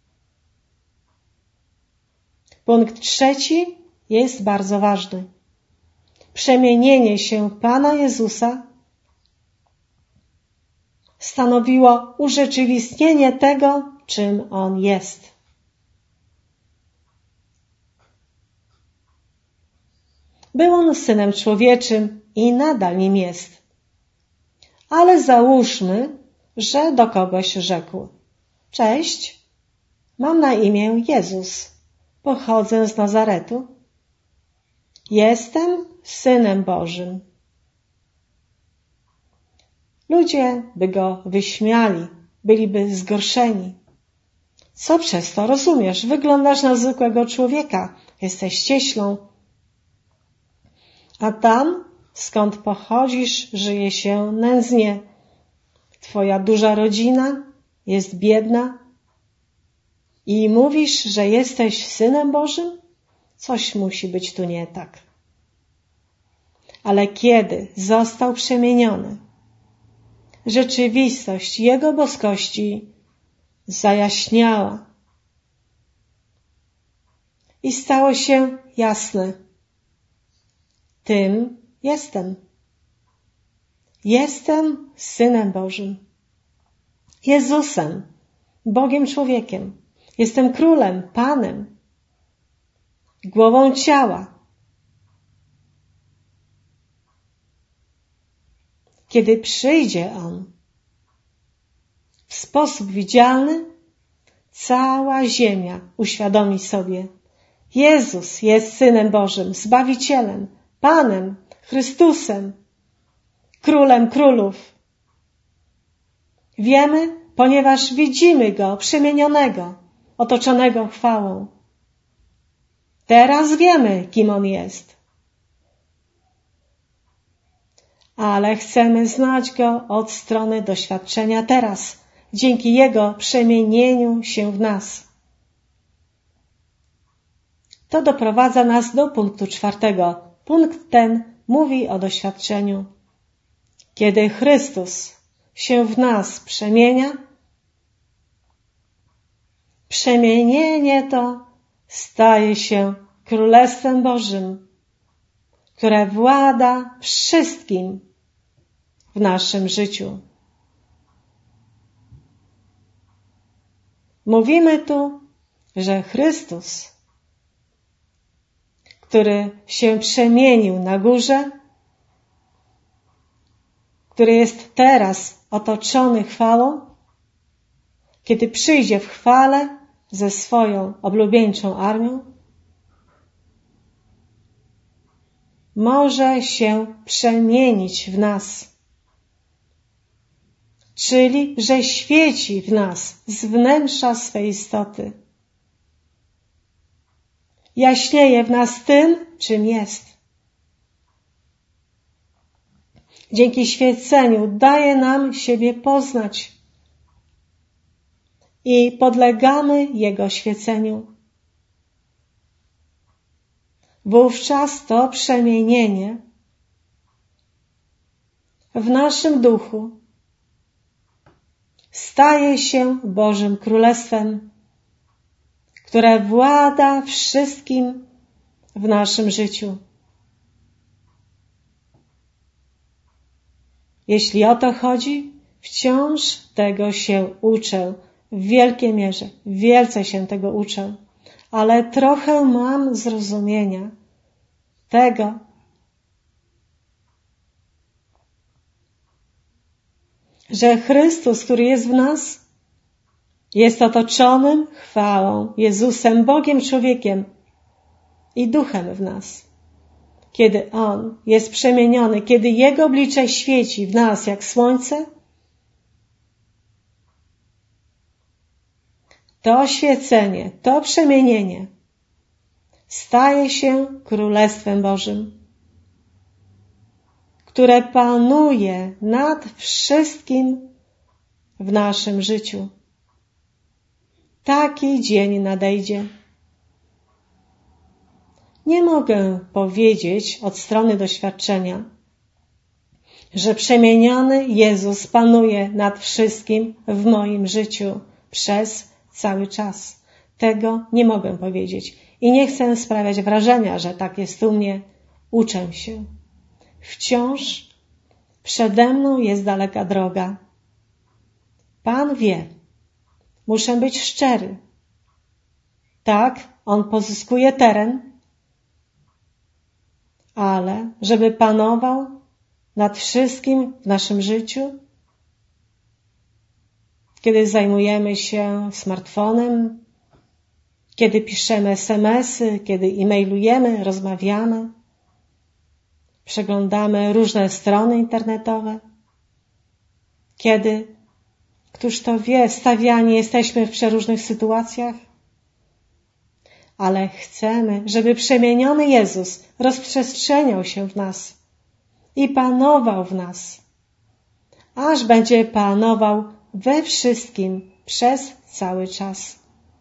Punkt trzeci jest bardzo ważny. Przemienienie się Pana Jezusa stanowiło urzeczywistnienie tego, czym On jest. Był On Synem Człowieczym i nadal nim jest. Ale załóżmy, że do kogoś rzekł: cześć, mam na imię Jezus, pochodzę z Nazaretu. Jestem Synem Bożym. Ludzie by go wyśmiali, byliby zgorszeni. Co przez to rozumiesz? Wyglądasz na zwykłego człowieka, jesteś cieślą. A tam, skąd pochodzisz, żyje się nędznie. Twoja duża rodzina jest biedna i mówisz, że jesteś Synem Bożym? Coś musi być tu nie tak. Ale kiedy został przemieniony, rzeczywistość Jego boskości zajaśniała i stało się jasne. Tym jestem. Jestem Synem Bożym. Jezusem, Bogiem człowiekiem. Jestem Królem, Panem, głową ciała. Kiedy przyjdzie On, w sposób widzialny cała ziemia uświadomi sobie: Jezus jest Synem Bożym, Zbawicielem, Panem, Chrystusem, Królem Królów. Wiemy, ponieważ widzimy Go przemienionego, otoczonego chwałą. Teraz wiemy, kim On jest. Ale chcemy znać Go od strony doświadczenia teraz, dzięki Jego przemienieniu się w nas. To doprowadza nas do punktu czwartego. Punkt ten mówi o doświadczeniu. Kiedy Chrystus się w nas przemienia, przemienienie to staje się Królestwem Bożym, które włada wszystkim w naszym życiu. Mówimy tu, że Chrystus, który się przemienił na górze, który jest teraz otoczony chwałą, kiedy przyjdzie w chwale ze swoją oblubieńczą armią, może się przemienić w nas. Czyli, że świeci w nas z wnętrza swej istoty. Jaśnieje w nas tym, czym jest. Dzięki świeceniu daje nam siebie poznać i podlegamy Jego świeceniu. Wówczas to przemienienie w naszym duchu staje się Bożym Królestwem, które włada wszystkim w naszym życiu. Jeśli o to chodzi, wciąż tego się uczę w wielkiej mierze, wielce się tego uczę, ale trochę mam zrozumienia tego, że Chrystus, który jest w nas, jest otoczonym chwałą, Jezusem, Bogiem, człowiekiem i duchem w nas. Kiedy On jest przemieniony, kiedy Jego oblicze świeci w nas jak słońce, to świecenie, to przemienienie staje się Królestwem Bożym, które panuje nad wszystkim w naszym życiu. Taki dzień nadejdzie. Nie mogę powiedzieć od strony doświadczenia, że przemieniony Jezus panuje nad wszystkim w moim życiu przez cały czas. Tego nie mogę powiedzieć i nie chcę sprawiać wrażenia, że tak jest u mnie. Uczę się. Wciąż przede mną jest daleka droga. Pan wie. Muszę być szczery. Tak, On pozyskuje teren, ale żeby panował nad wszystkim w naszym życiu, kiedy zajmujemy się smartfonem, kiedy piszemy es em esy, kiedy e-mailujemy, rozmawiamy, przeglądamy różne strony internetowe, kiedy, któż to wie, stawiani jesteśmy w przeróżnych sytuacjach, ale chcemy, żeby przemieniony Jezus rozprzestrzeniał się w nas i panował w nas, aż będzie panował we wszystkim przez cały czas.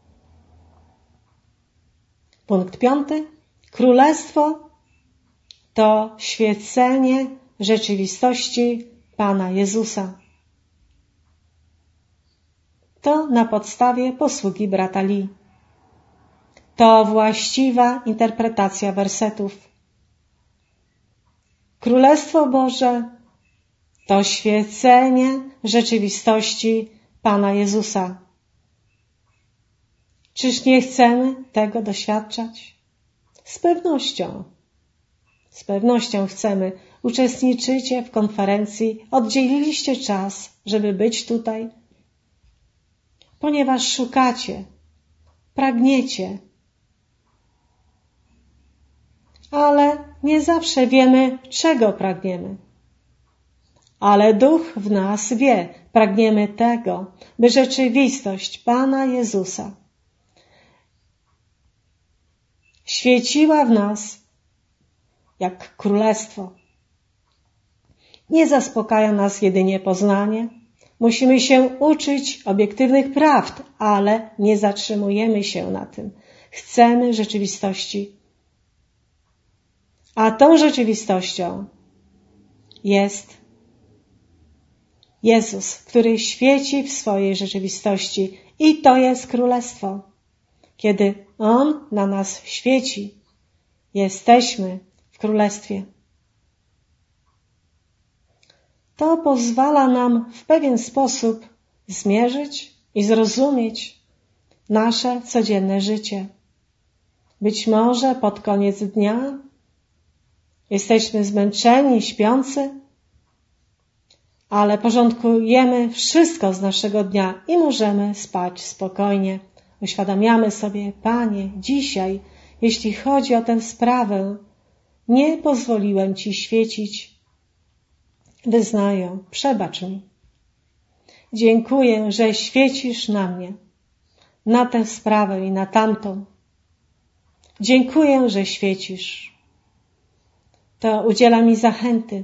Punkt piąty. Królestwo to świecenie rzeczywistości Pana Jezusa. To na podstawie posługi brata Lee. To właściwa interpretacja wersetów. Królestwo Boże to świecenie rzeczywistości Pana Jezusa. Czyż nie chcemy tego doświadczać? Z pewnością. Z pewnością chcemy. Uczestniczycie w konferencji, oddzieliliście czas, żeby być tutaj. ponieważ szukacie, pragniecie. Ale nie zawsze wiemy, czego pragniemy. Ale Duch w nas wie, pragniemy tego, by rzeczywistość Pana Jezusa świeciła w nas jak królestwo. Nie zaspokaja nas jedynie poznanie. Musimy się uczyć obiektywnych prawd, ale nie zatrzymujemy się na tym. Chcemy rzeczywistości. A tą rzeczywistością jest Jezus, który świeci w swojej rzeczywistości. I to jest królestwo. Kiedy On na nas świeci, jesteśmy w królestwie. To pozwala nam w pewien sposób zmierzyć i zrozumieć nasze codzienne życie. Być może pod koniec dnia jesteśmy zmęczeni, śpiący, ale porządkujemy wszystko z naszego dnia i możemy spać spokojnie. Uświadamiamy sobie, Panie, dzisiaj, jeśli chodzi o tę sprawę, nie pozwoliłem Ci świecić. Wyznaję, przebacz mi. Dziękuję, że świecisz na mnie, na tę sprawę i na tamtą. Dziękuję, że świecisz. To udziela mi zachęty.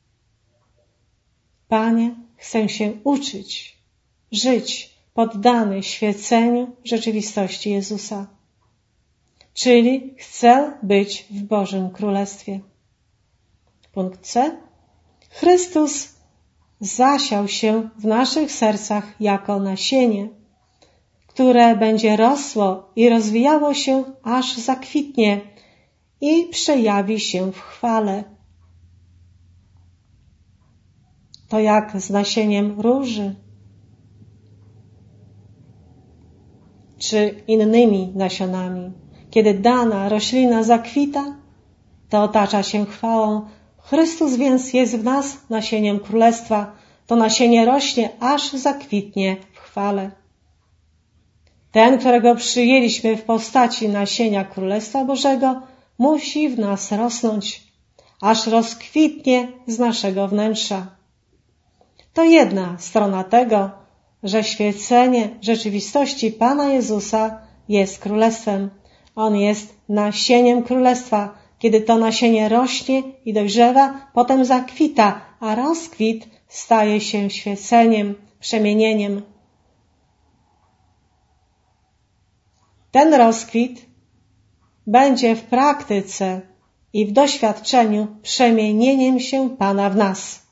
Panie, chcę się uczyć, żyć poddany świeceniu rzeczywistości Jezusa. Czyli chcę być w Bożym Królestwie. Punkt C. Chrystus zasiał się w naszych sercach jako nasienie, które będzie rosło i rozwijało się, aż zakwitnie i przejawi się w chwale. To jak z nasieniem róży czy innymi nasionami. Kiedy dana roślina zakwita, to otacza się chwałą. Chrystus więc jest w nas nasieniem Królestwa. To nasienie rośnie, aż zakwitnie w chwale. Ten, którego przyjęliśmy w postaci nasienia Królestwa Bożego, musi w nas rosnąć, aż rozkwitnie z naszego wnętrza. To jedna strona tego, że świecenie rzeczywistości Pana Jezusa jest Królestwem. On jest nasieniem Królestwa. Kiedy to nasienie rośnie i dojrzewa, potem zakwita, a rozkwit staje się świeceniem, przemienieniem. Ten rozkwit będzie w praktyce i w doświadczeniu przemienieniem się Pana w nas.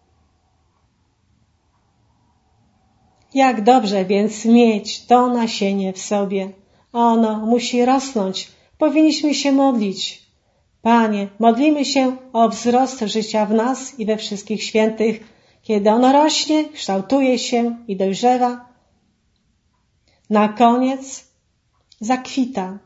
Jak dobrze więc mieć to nasienie w sobie. Ono musi rosnąć. Powinniśmy się modlić. Panie, modlimy się o wzrost życia w nas i we wszystkich świętych. Kiedy ono rośnie, kształtuje się i dojrzewa, na koniec zakwita.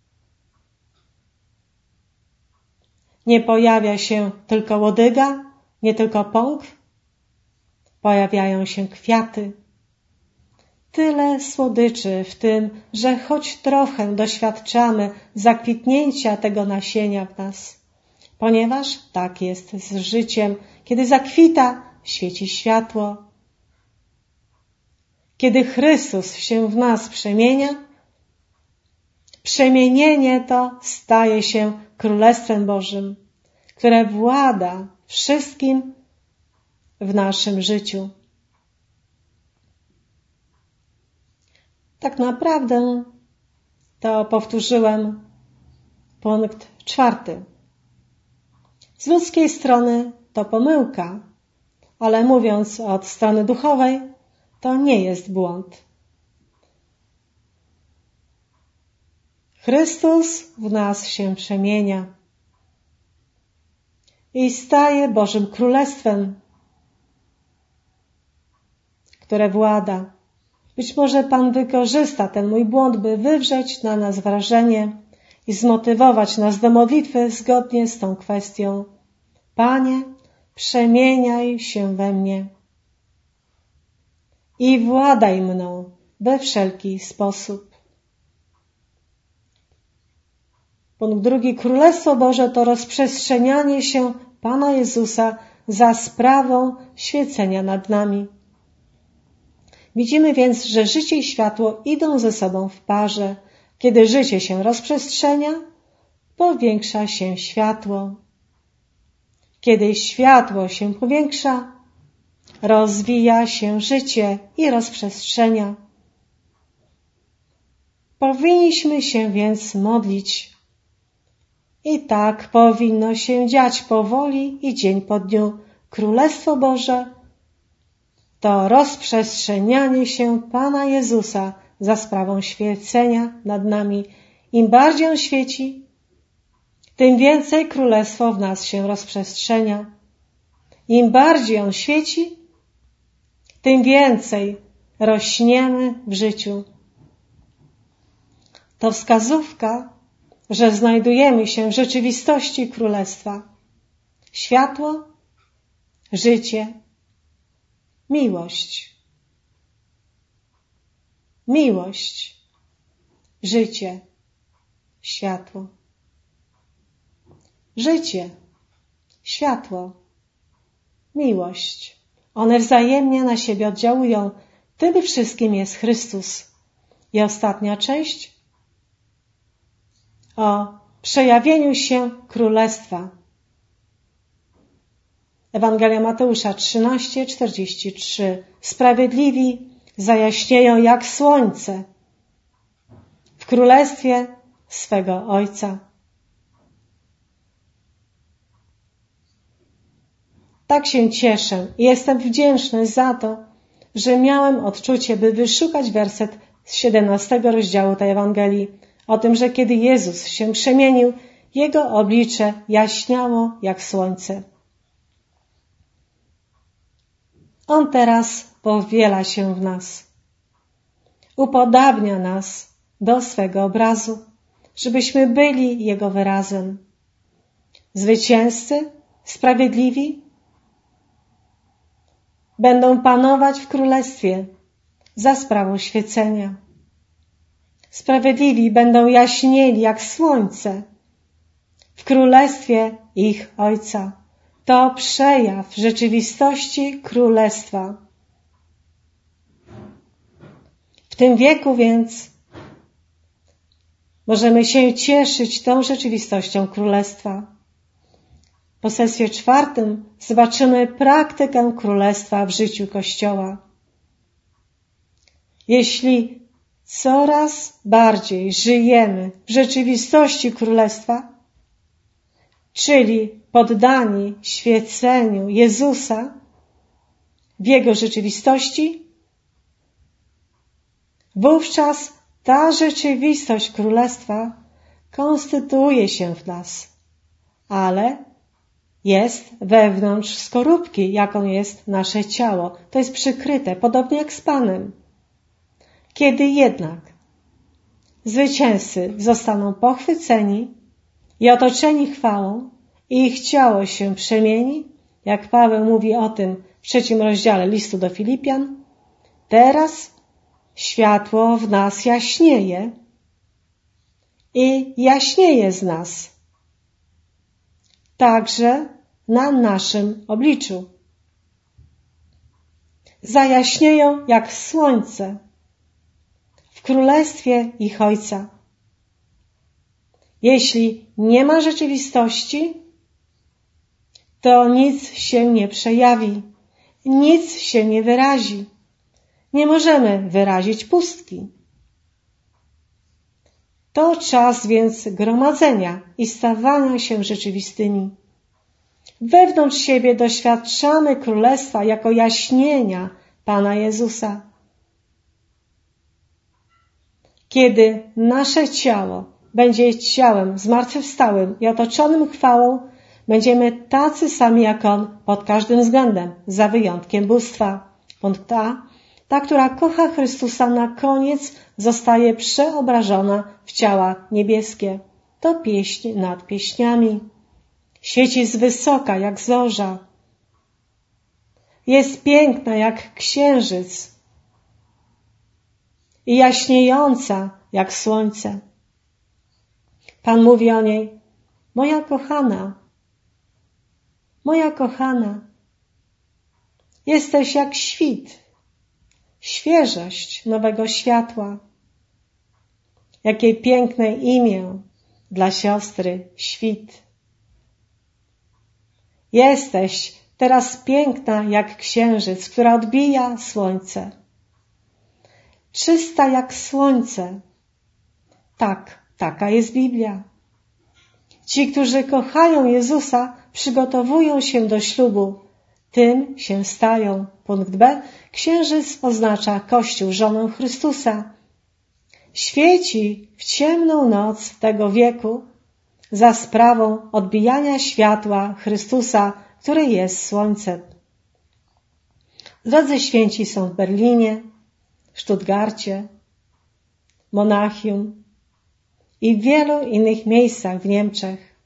Nie pojawia się tylko łodyga, nie tylko pąk, pojawiają się kwiaty. Tyle słodyczy w tym, że choć trochę doświadczamy zakwitnięcia tego nasienia w nas. Ponieważ tak jest z życiem. Kiedy zakwita, świeci światło. Kiedy Chrystus się w nas przemienia, przemienienie to staje się Królestwem Bożym, które włada wszystkim w naszym życiu. Tak naprawdę to powtórzyłem punkt czwarty. Z ludzkiej strony to pomyłka, ale mówiąc od strony duchowej, to nie jest błąd. Chrystus w nas się przemienia i staje Bożym Królestwem, które włada. Być może Pan wykorzysta ten mój błąd, by wywrzeć na nas wrażenie i zmotywować nas do modlitwy zgodnie z tą kwestią. Panie, przemieniaj się we mnie i władaj mną we wszelki sposób. Punkt drugi. Królestwo Boże to rozprzestrzenianie się Pana Jezusa za sprawą świecenia nad nami. Widzimy więc, że życie i światło idą ze sobą w parze. Kiedy życie się rozprzestrzenia, powiększa się światło. Kiedy światło się powiększa, rozwija się życie i rozprzestrzenia. Powinniśmy się więc modlić. I tak powinno się dziać powoli i dzień po dniu. Królestwo Boże to rozprzestrzenianie się Pana Jezusa za sprawą świecenia nad nami. Im bardziej On świeci, tym więcej Królestwo w nas się rozprzestrzenia. Im bardziej On świeci, tym więcej rośniemy w życiu. To wskazówka, że znajdujemy się w rzeczywistości Królestwa. Światło, życie, miłość. Miłość, życie, światło. Życie, światło, miłość. One wzajemnie na siebie oddziałują. Tym wszystkim jest Chrystus. I ostatnia część o przejawieniu się Królestwa. Ewangelia Mateusza trzynaście, czterdzieści trzy. Sprawiedliwi zajaśnieją jak słońce w Królestwie swego Ojca. Tak się cieszę i jestem wdzięczny za to, że miałem odczucie, by wyszukać werset z siedemnastego rozdziału tej Ewangelii o tym, że kiedy Jezus się przemienił, Jego oblicze jaśniało jak słońce. On teraz powiela się w nas. Upodabnia nas do swego obrazu, żebyśmy byli Jego wyrazem. Zwycięzcy, sprawiedliwi będą panować w Królestwie za sprawą świecenia. Sprawiedliwi będą jaśnieli jak słońce w Królestwie ich Ojca. To przejaw rzeczywistości Królestwa. W tym wieku więc możemy się cieszyć tą rzeczywistością Królestwa. W poselstwie czwartym zobaczymy praktykę Królestwa w życiu Kościoła. Jeśli coraz bardziej żyjemy w rzeczywistości Królestwa, czyli poddani świeceniu Jezusa w Jego rzeczywistości, wówczas ta rzeczywistość Królestwa konstytuuje się w nas, ale jest wewnątrz skorupki, jaką jest nasze ciało. To jest przykryte, podobnie jak z Panem. Kiedy jednak zwycięzcy zostaną pochwyceni i otoczeni chwałą i ich ciało się przemieni, jak Paweł mówi o tym w trzecim rozdziale listu do Filipian, teraz światło w nas jaśnieje i jaśnieje z nas, także na naszym obliczu. Zajaśnieją jak słońce w Królestwie ich Ojca. Jeśli nie ma rzeczywistości, to nic się nie przejawi, nic się nie wyrazi. Nie możemy wyrazić pustki. To czas więc gromadzenia i stawania się rzeczywistymi. Wewnątrz siebie doświadczamy Królestwa jako jaśnienia Pana Jezusa. Kiedy nasze ciało będzie ciałem zmartwychwstałym i otoczonym chwałą, będziemy tacy sami jak On pod każdym względem, za wyjątkiem bóstwa. Punkt A. Ta, która kocha Chrystusa, na koniec zostaje przeobrażona w ciała niebieskie. To pieśń nad pieśniami. Świeci z wysoka jak zorza. Jest piękna jak księżyc. i jaśniejąca jak słońce. Pan mówi o niej: moja kochana, moja kochana, jesteś jak świt, świeżość nowego światła. Jakie piękne imię dla siostry, świt. Jesteś teraz piękna jak księżyc, która odbija słońce. Czysta jak słońce. Tak, taka jest Biblia. Ci, którzy kochają Jezusa, przygotowują się do ślubu. Tym się stają. Punkt B. Księżyc oznacza Kościół, żonę Chrystusa. Świeci w ciemną noc tego wieku za sprawą odbijania światła Chrystusa, który jest słońcem. Drodzy święci są w Berlinie, w Stuttgarcie, Monachium i w wielu innych miejscach w Niemczech.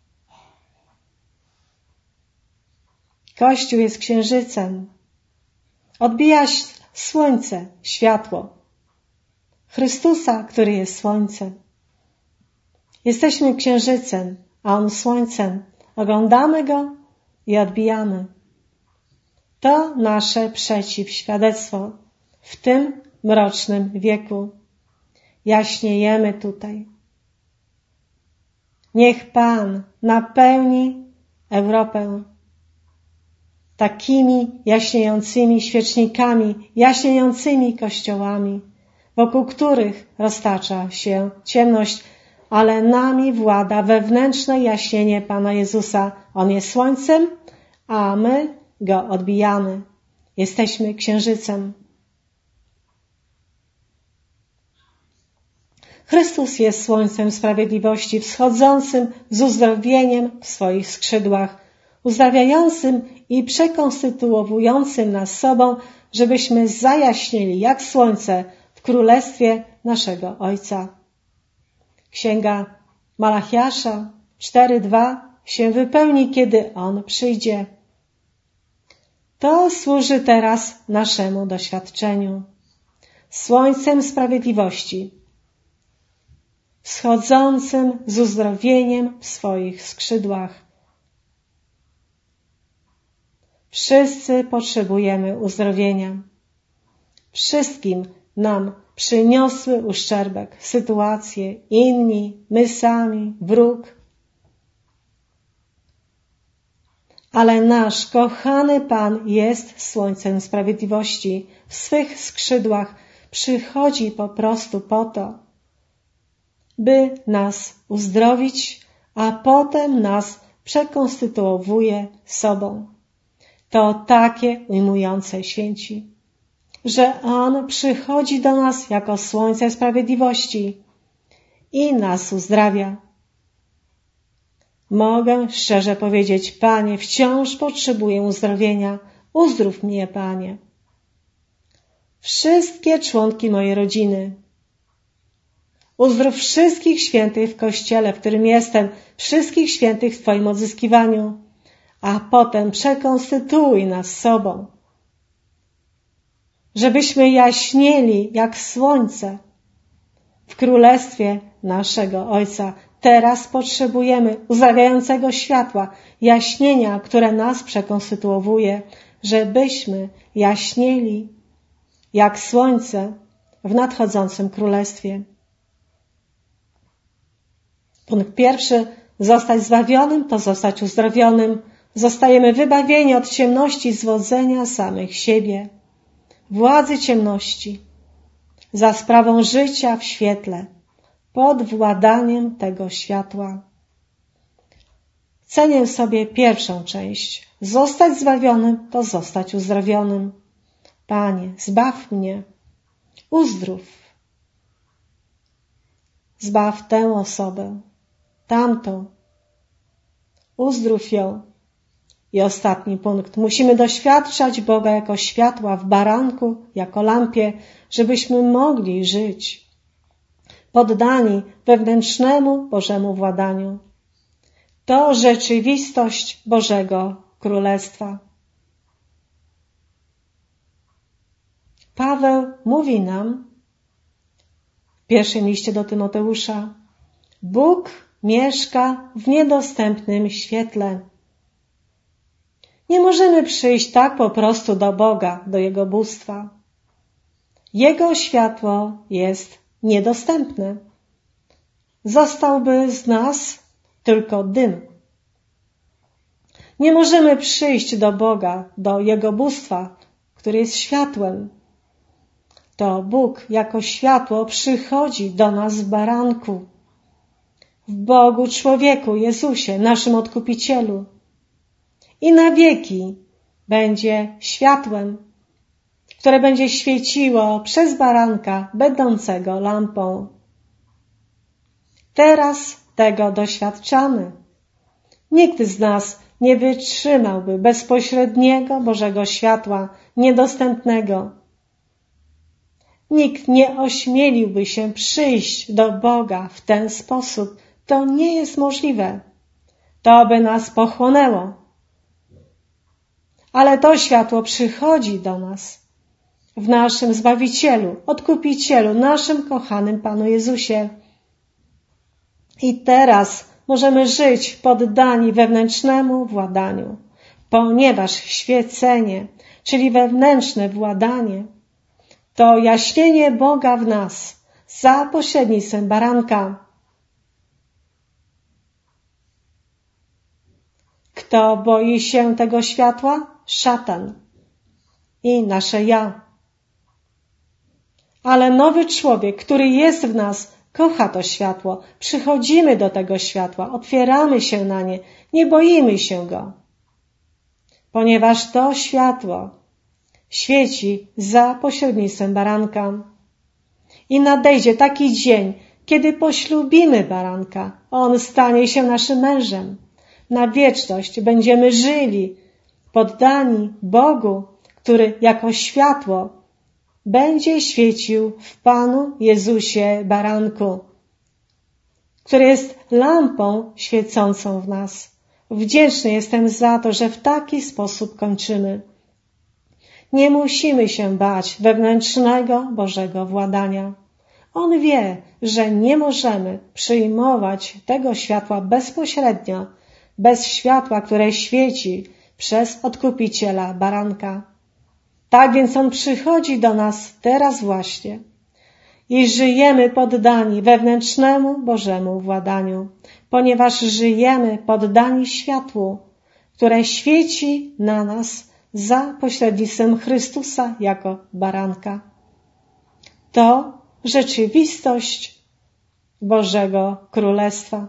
Kościół jest księżycem. Odbija słońce, światło Chrystusa, który jest słońcem. Jesteśmy księżycem, a On słońcem. Oglądamy Go i odbijamy. To nasze przeciwświadectwo w tym mrocznym wieku. Jaśniejemy tutaj. Niech Pan napełni Europę takimi jaśniejącymi świecznikami, jaśniejącymi kościołami, wokół których roztacza się ciemność, ale nami włada wewnętrzne jaśnienie Pana Jezusa. On jest słońcem, a my Go odbijamy. Jesteśmy księżycem. Chrystus jest słońcem sprawiedliwości, wschodzącym z uzdrowieniem w swoich skrzydłach, uzdrawiającym i przekonstytuowującym nas sobą, żebyśmy zajaśnieli jak słońce w królestwie naszego Ojca. Księga Malachiasza cztery dwa się wypełni, kiedy On przyjdzie. To służy teraz naszemu doświadczeniu. Słońcem sprawiedliwości, wschodzącym z uzdrowieniem w swoich skrzydłach. Wszyscy potrzebujemy uzdrowienia. Wszystkim nam przyniosły uszczerbek sytuacje, inni, my sami, wróg. Ale nasz kochany Pan jest słońcem sprawiedliwości. W swych skrzydłach przychodzi po prostu po to, by nas uzdrowić, a potem nas przekonstytuowuje sobą. To takie ujmujące święci, że On przychodzi do nas jako słońce sprawiedliwości i nas uzdrawia. Mogę szczerze powiedzieć: Panie, wciąż potrzebuję uzdrowienia. Uzdrów mnie, Panie. Wszystkie członki mojej rodziny. Uzdrów wszystkich świętych w Kościele, w którym jestem, wszystkich świętych w Twoim odzyskiwaniu, a potem przekonstytuuj nas sobą, żebyśmy jaśnieli jak słońce w królestwie naszego Ojca. Teraz potrzebujemy uzdrawiającego światła, jaśnienia, które nas przekonstytuowuje, żebyśmy jaśnieli jak słońce w nadchodzącym królestwie. Punkt pierwszy. Zostać zbawionym to zostać uzdrowionym. Zostajemy wybawieni od ciemności zwodzenia samych siebie, władzy ciemności, za sprawą życia w świetle, pod władaniem tego światła. Cenię sobie pierwszą część. Zostać zbawionym to zostać uzdrowionym. Panie, zbaw mnie, uzdrów. Zbaw tę osobę, tamtą. Uzdrów ją. I ostatni punkt. Musimy doświadczać Boga jako światła w baranku, jako lampie, żebyśmy mogli żyć poddani wewnętrznemu Bożemu władaniu. To rzeczywistość Bożego Królestwa. Paweł mówi nam, pierwszym liście do Tymoteusza. Bóg mieszka w niedostępnym świetle. Nie możemy przyjść tak po prostu do Boga, do Jego bóstwa. Jego światło jest niedostępne. Zostałby z nas tylko dym. Nie możemy przyjść do Boga, do Jego bóstwa, który jest światłem. To Bóg jako światło przychodzi do nas w baranku, w Bogu człowieku, Jezusie, naszym Odkupicielu. I na wieki będzie światłem, które będzie świeciło przez baranka będącego lampą. Teraz tego doświadczamy. Nikt z nas nie wytrzymałby bezpośredniego Bożego światła, niedostępnego. Nikt nie ośmieliłby się przyjść do Boga w ten sposób. To nie jest możliwe. To by nas pochłonęło. Ale to światło przychodzi do nas w naszym Zbawicielu, Odkupicielu, naszym kochanym Panu Jezusie. I teraz możemy żyć poddani wewnętrznemu władaniu, ponieważ świecenie, czyli wewnętrzne władanie, to jaśnienie Boga w nas za pośrednictwem baranka. Kto boi się tego światła? Szatan i nasze ja. Ale nowy człowiek, który jest w nas, kocha to światło. Przychodzimy do tego światła, otwieramy się na nie, nie boimy się go. Ponieważ to światło świeci za pośrednictwem baranka. I nadejdzie taki dzień, kiedy poślubimy baranka. On stanie się naszym mężem. Na wieczność będziemy żyli, poddani Bogu, który jako światło będzie świecił w Panu Jezusie baranku, który jest lampą świecącą w nas. Wdzięczny jestem za to, że w taki sposób kończymy. Nie musimy się bać wewnętrznego Bożego władania. On wie, że nie możemy przyjmować tego światła bezpośrednio, bez światła, które świeci przez Odkupiciela baranka. Tak więc On przychodzi do nas teraz właśnie i żyjemy poddani wewnętrznemu Bożemu władaniu, ponieważ żyjemy poddani światłu, które świeci na nas za pośrednictwem Chrystusa jako baranka. To rzeczywistość Bożego Królestwa.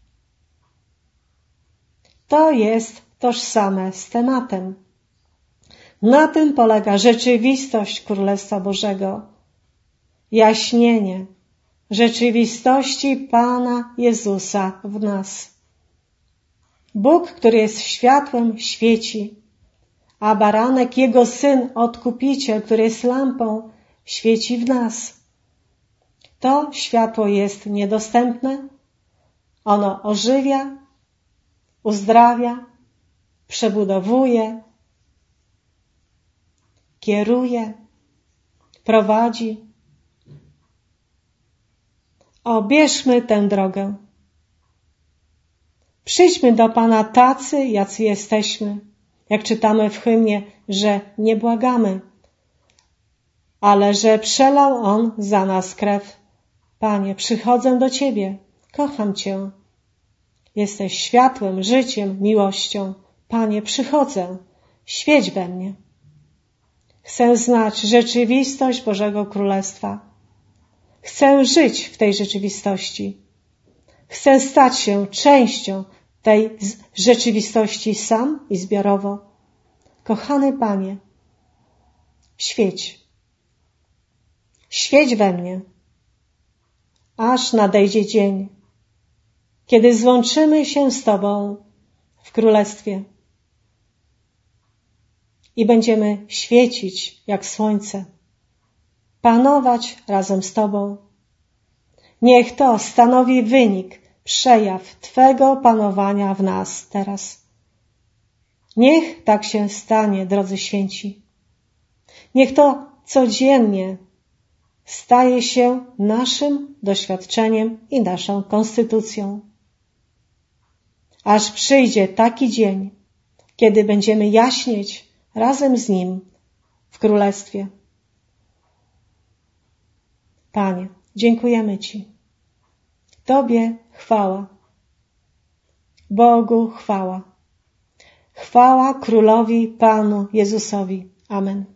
To jest tożsame z tematem. Na tym polega rzeczywistość Królestwa Bożego. Jaśnienie rzeczywistości Pana Jezusa w nas. Bóg, który jest światłem, świeci, a baranek, Jego Syn, Odkupiciel, który jest lampą, świeci w nas. To światło jest niedostępne. Ono ożywia, uzdrawia, przebudowuje, kieruje, prowadzi. Obierzmy tę drogę. Przyjdźmy do Pana tacy, jacy jesteśmy. Jak czytamy w hymnie, że nie błagamy, ale że przelał On za nas krew. Panie, przychodzę do Ciebie, kocham Cię. Jesteś światłem, życiem, miłością. Panie, przychodzę, świeć we mnie. Chcę znać rzeczywistość Bożego Królestwa. Chcę żyć w tej rzeczywistości. Chcę stać się częścią tej rzeczywistości sam i zbiorowo. Kochany Panie, świeć. Świeć we mnie, aż nadejdzie dzień, kiedy złączymy się z Tobą w Królestwie i będziemy świecić jak słońce, panować razem z Tobą. Niech to stanowi wynik, przejaw Twego panowania w nas teraz. Niech tak się stanie, drodzy święci. Niech to codziennie staje się naszym doświadczeniem i naszą konstytucją. Aż przyjdzie taki dzień, kiedy będziemy jaśnieć razem z Nim w Królestwie. Panie, dziękujemy Ci. Tobie chwała. Bogu chwała. Chwała Królowi Panu Jezusowi. Amen.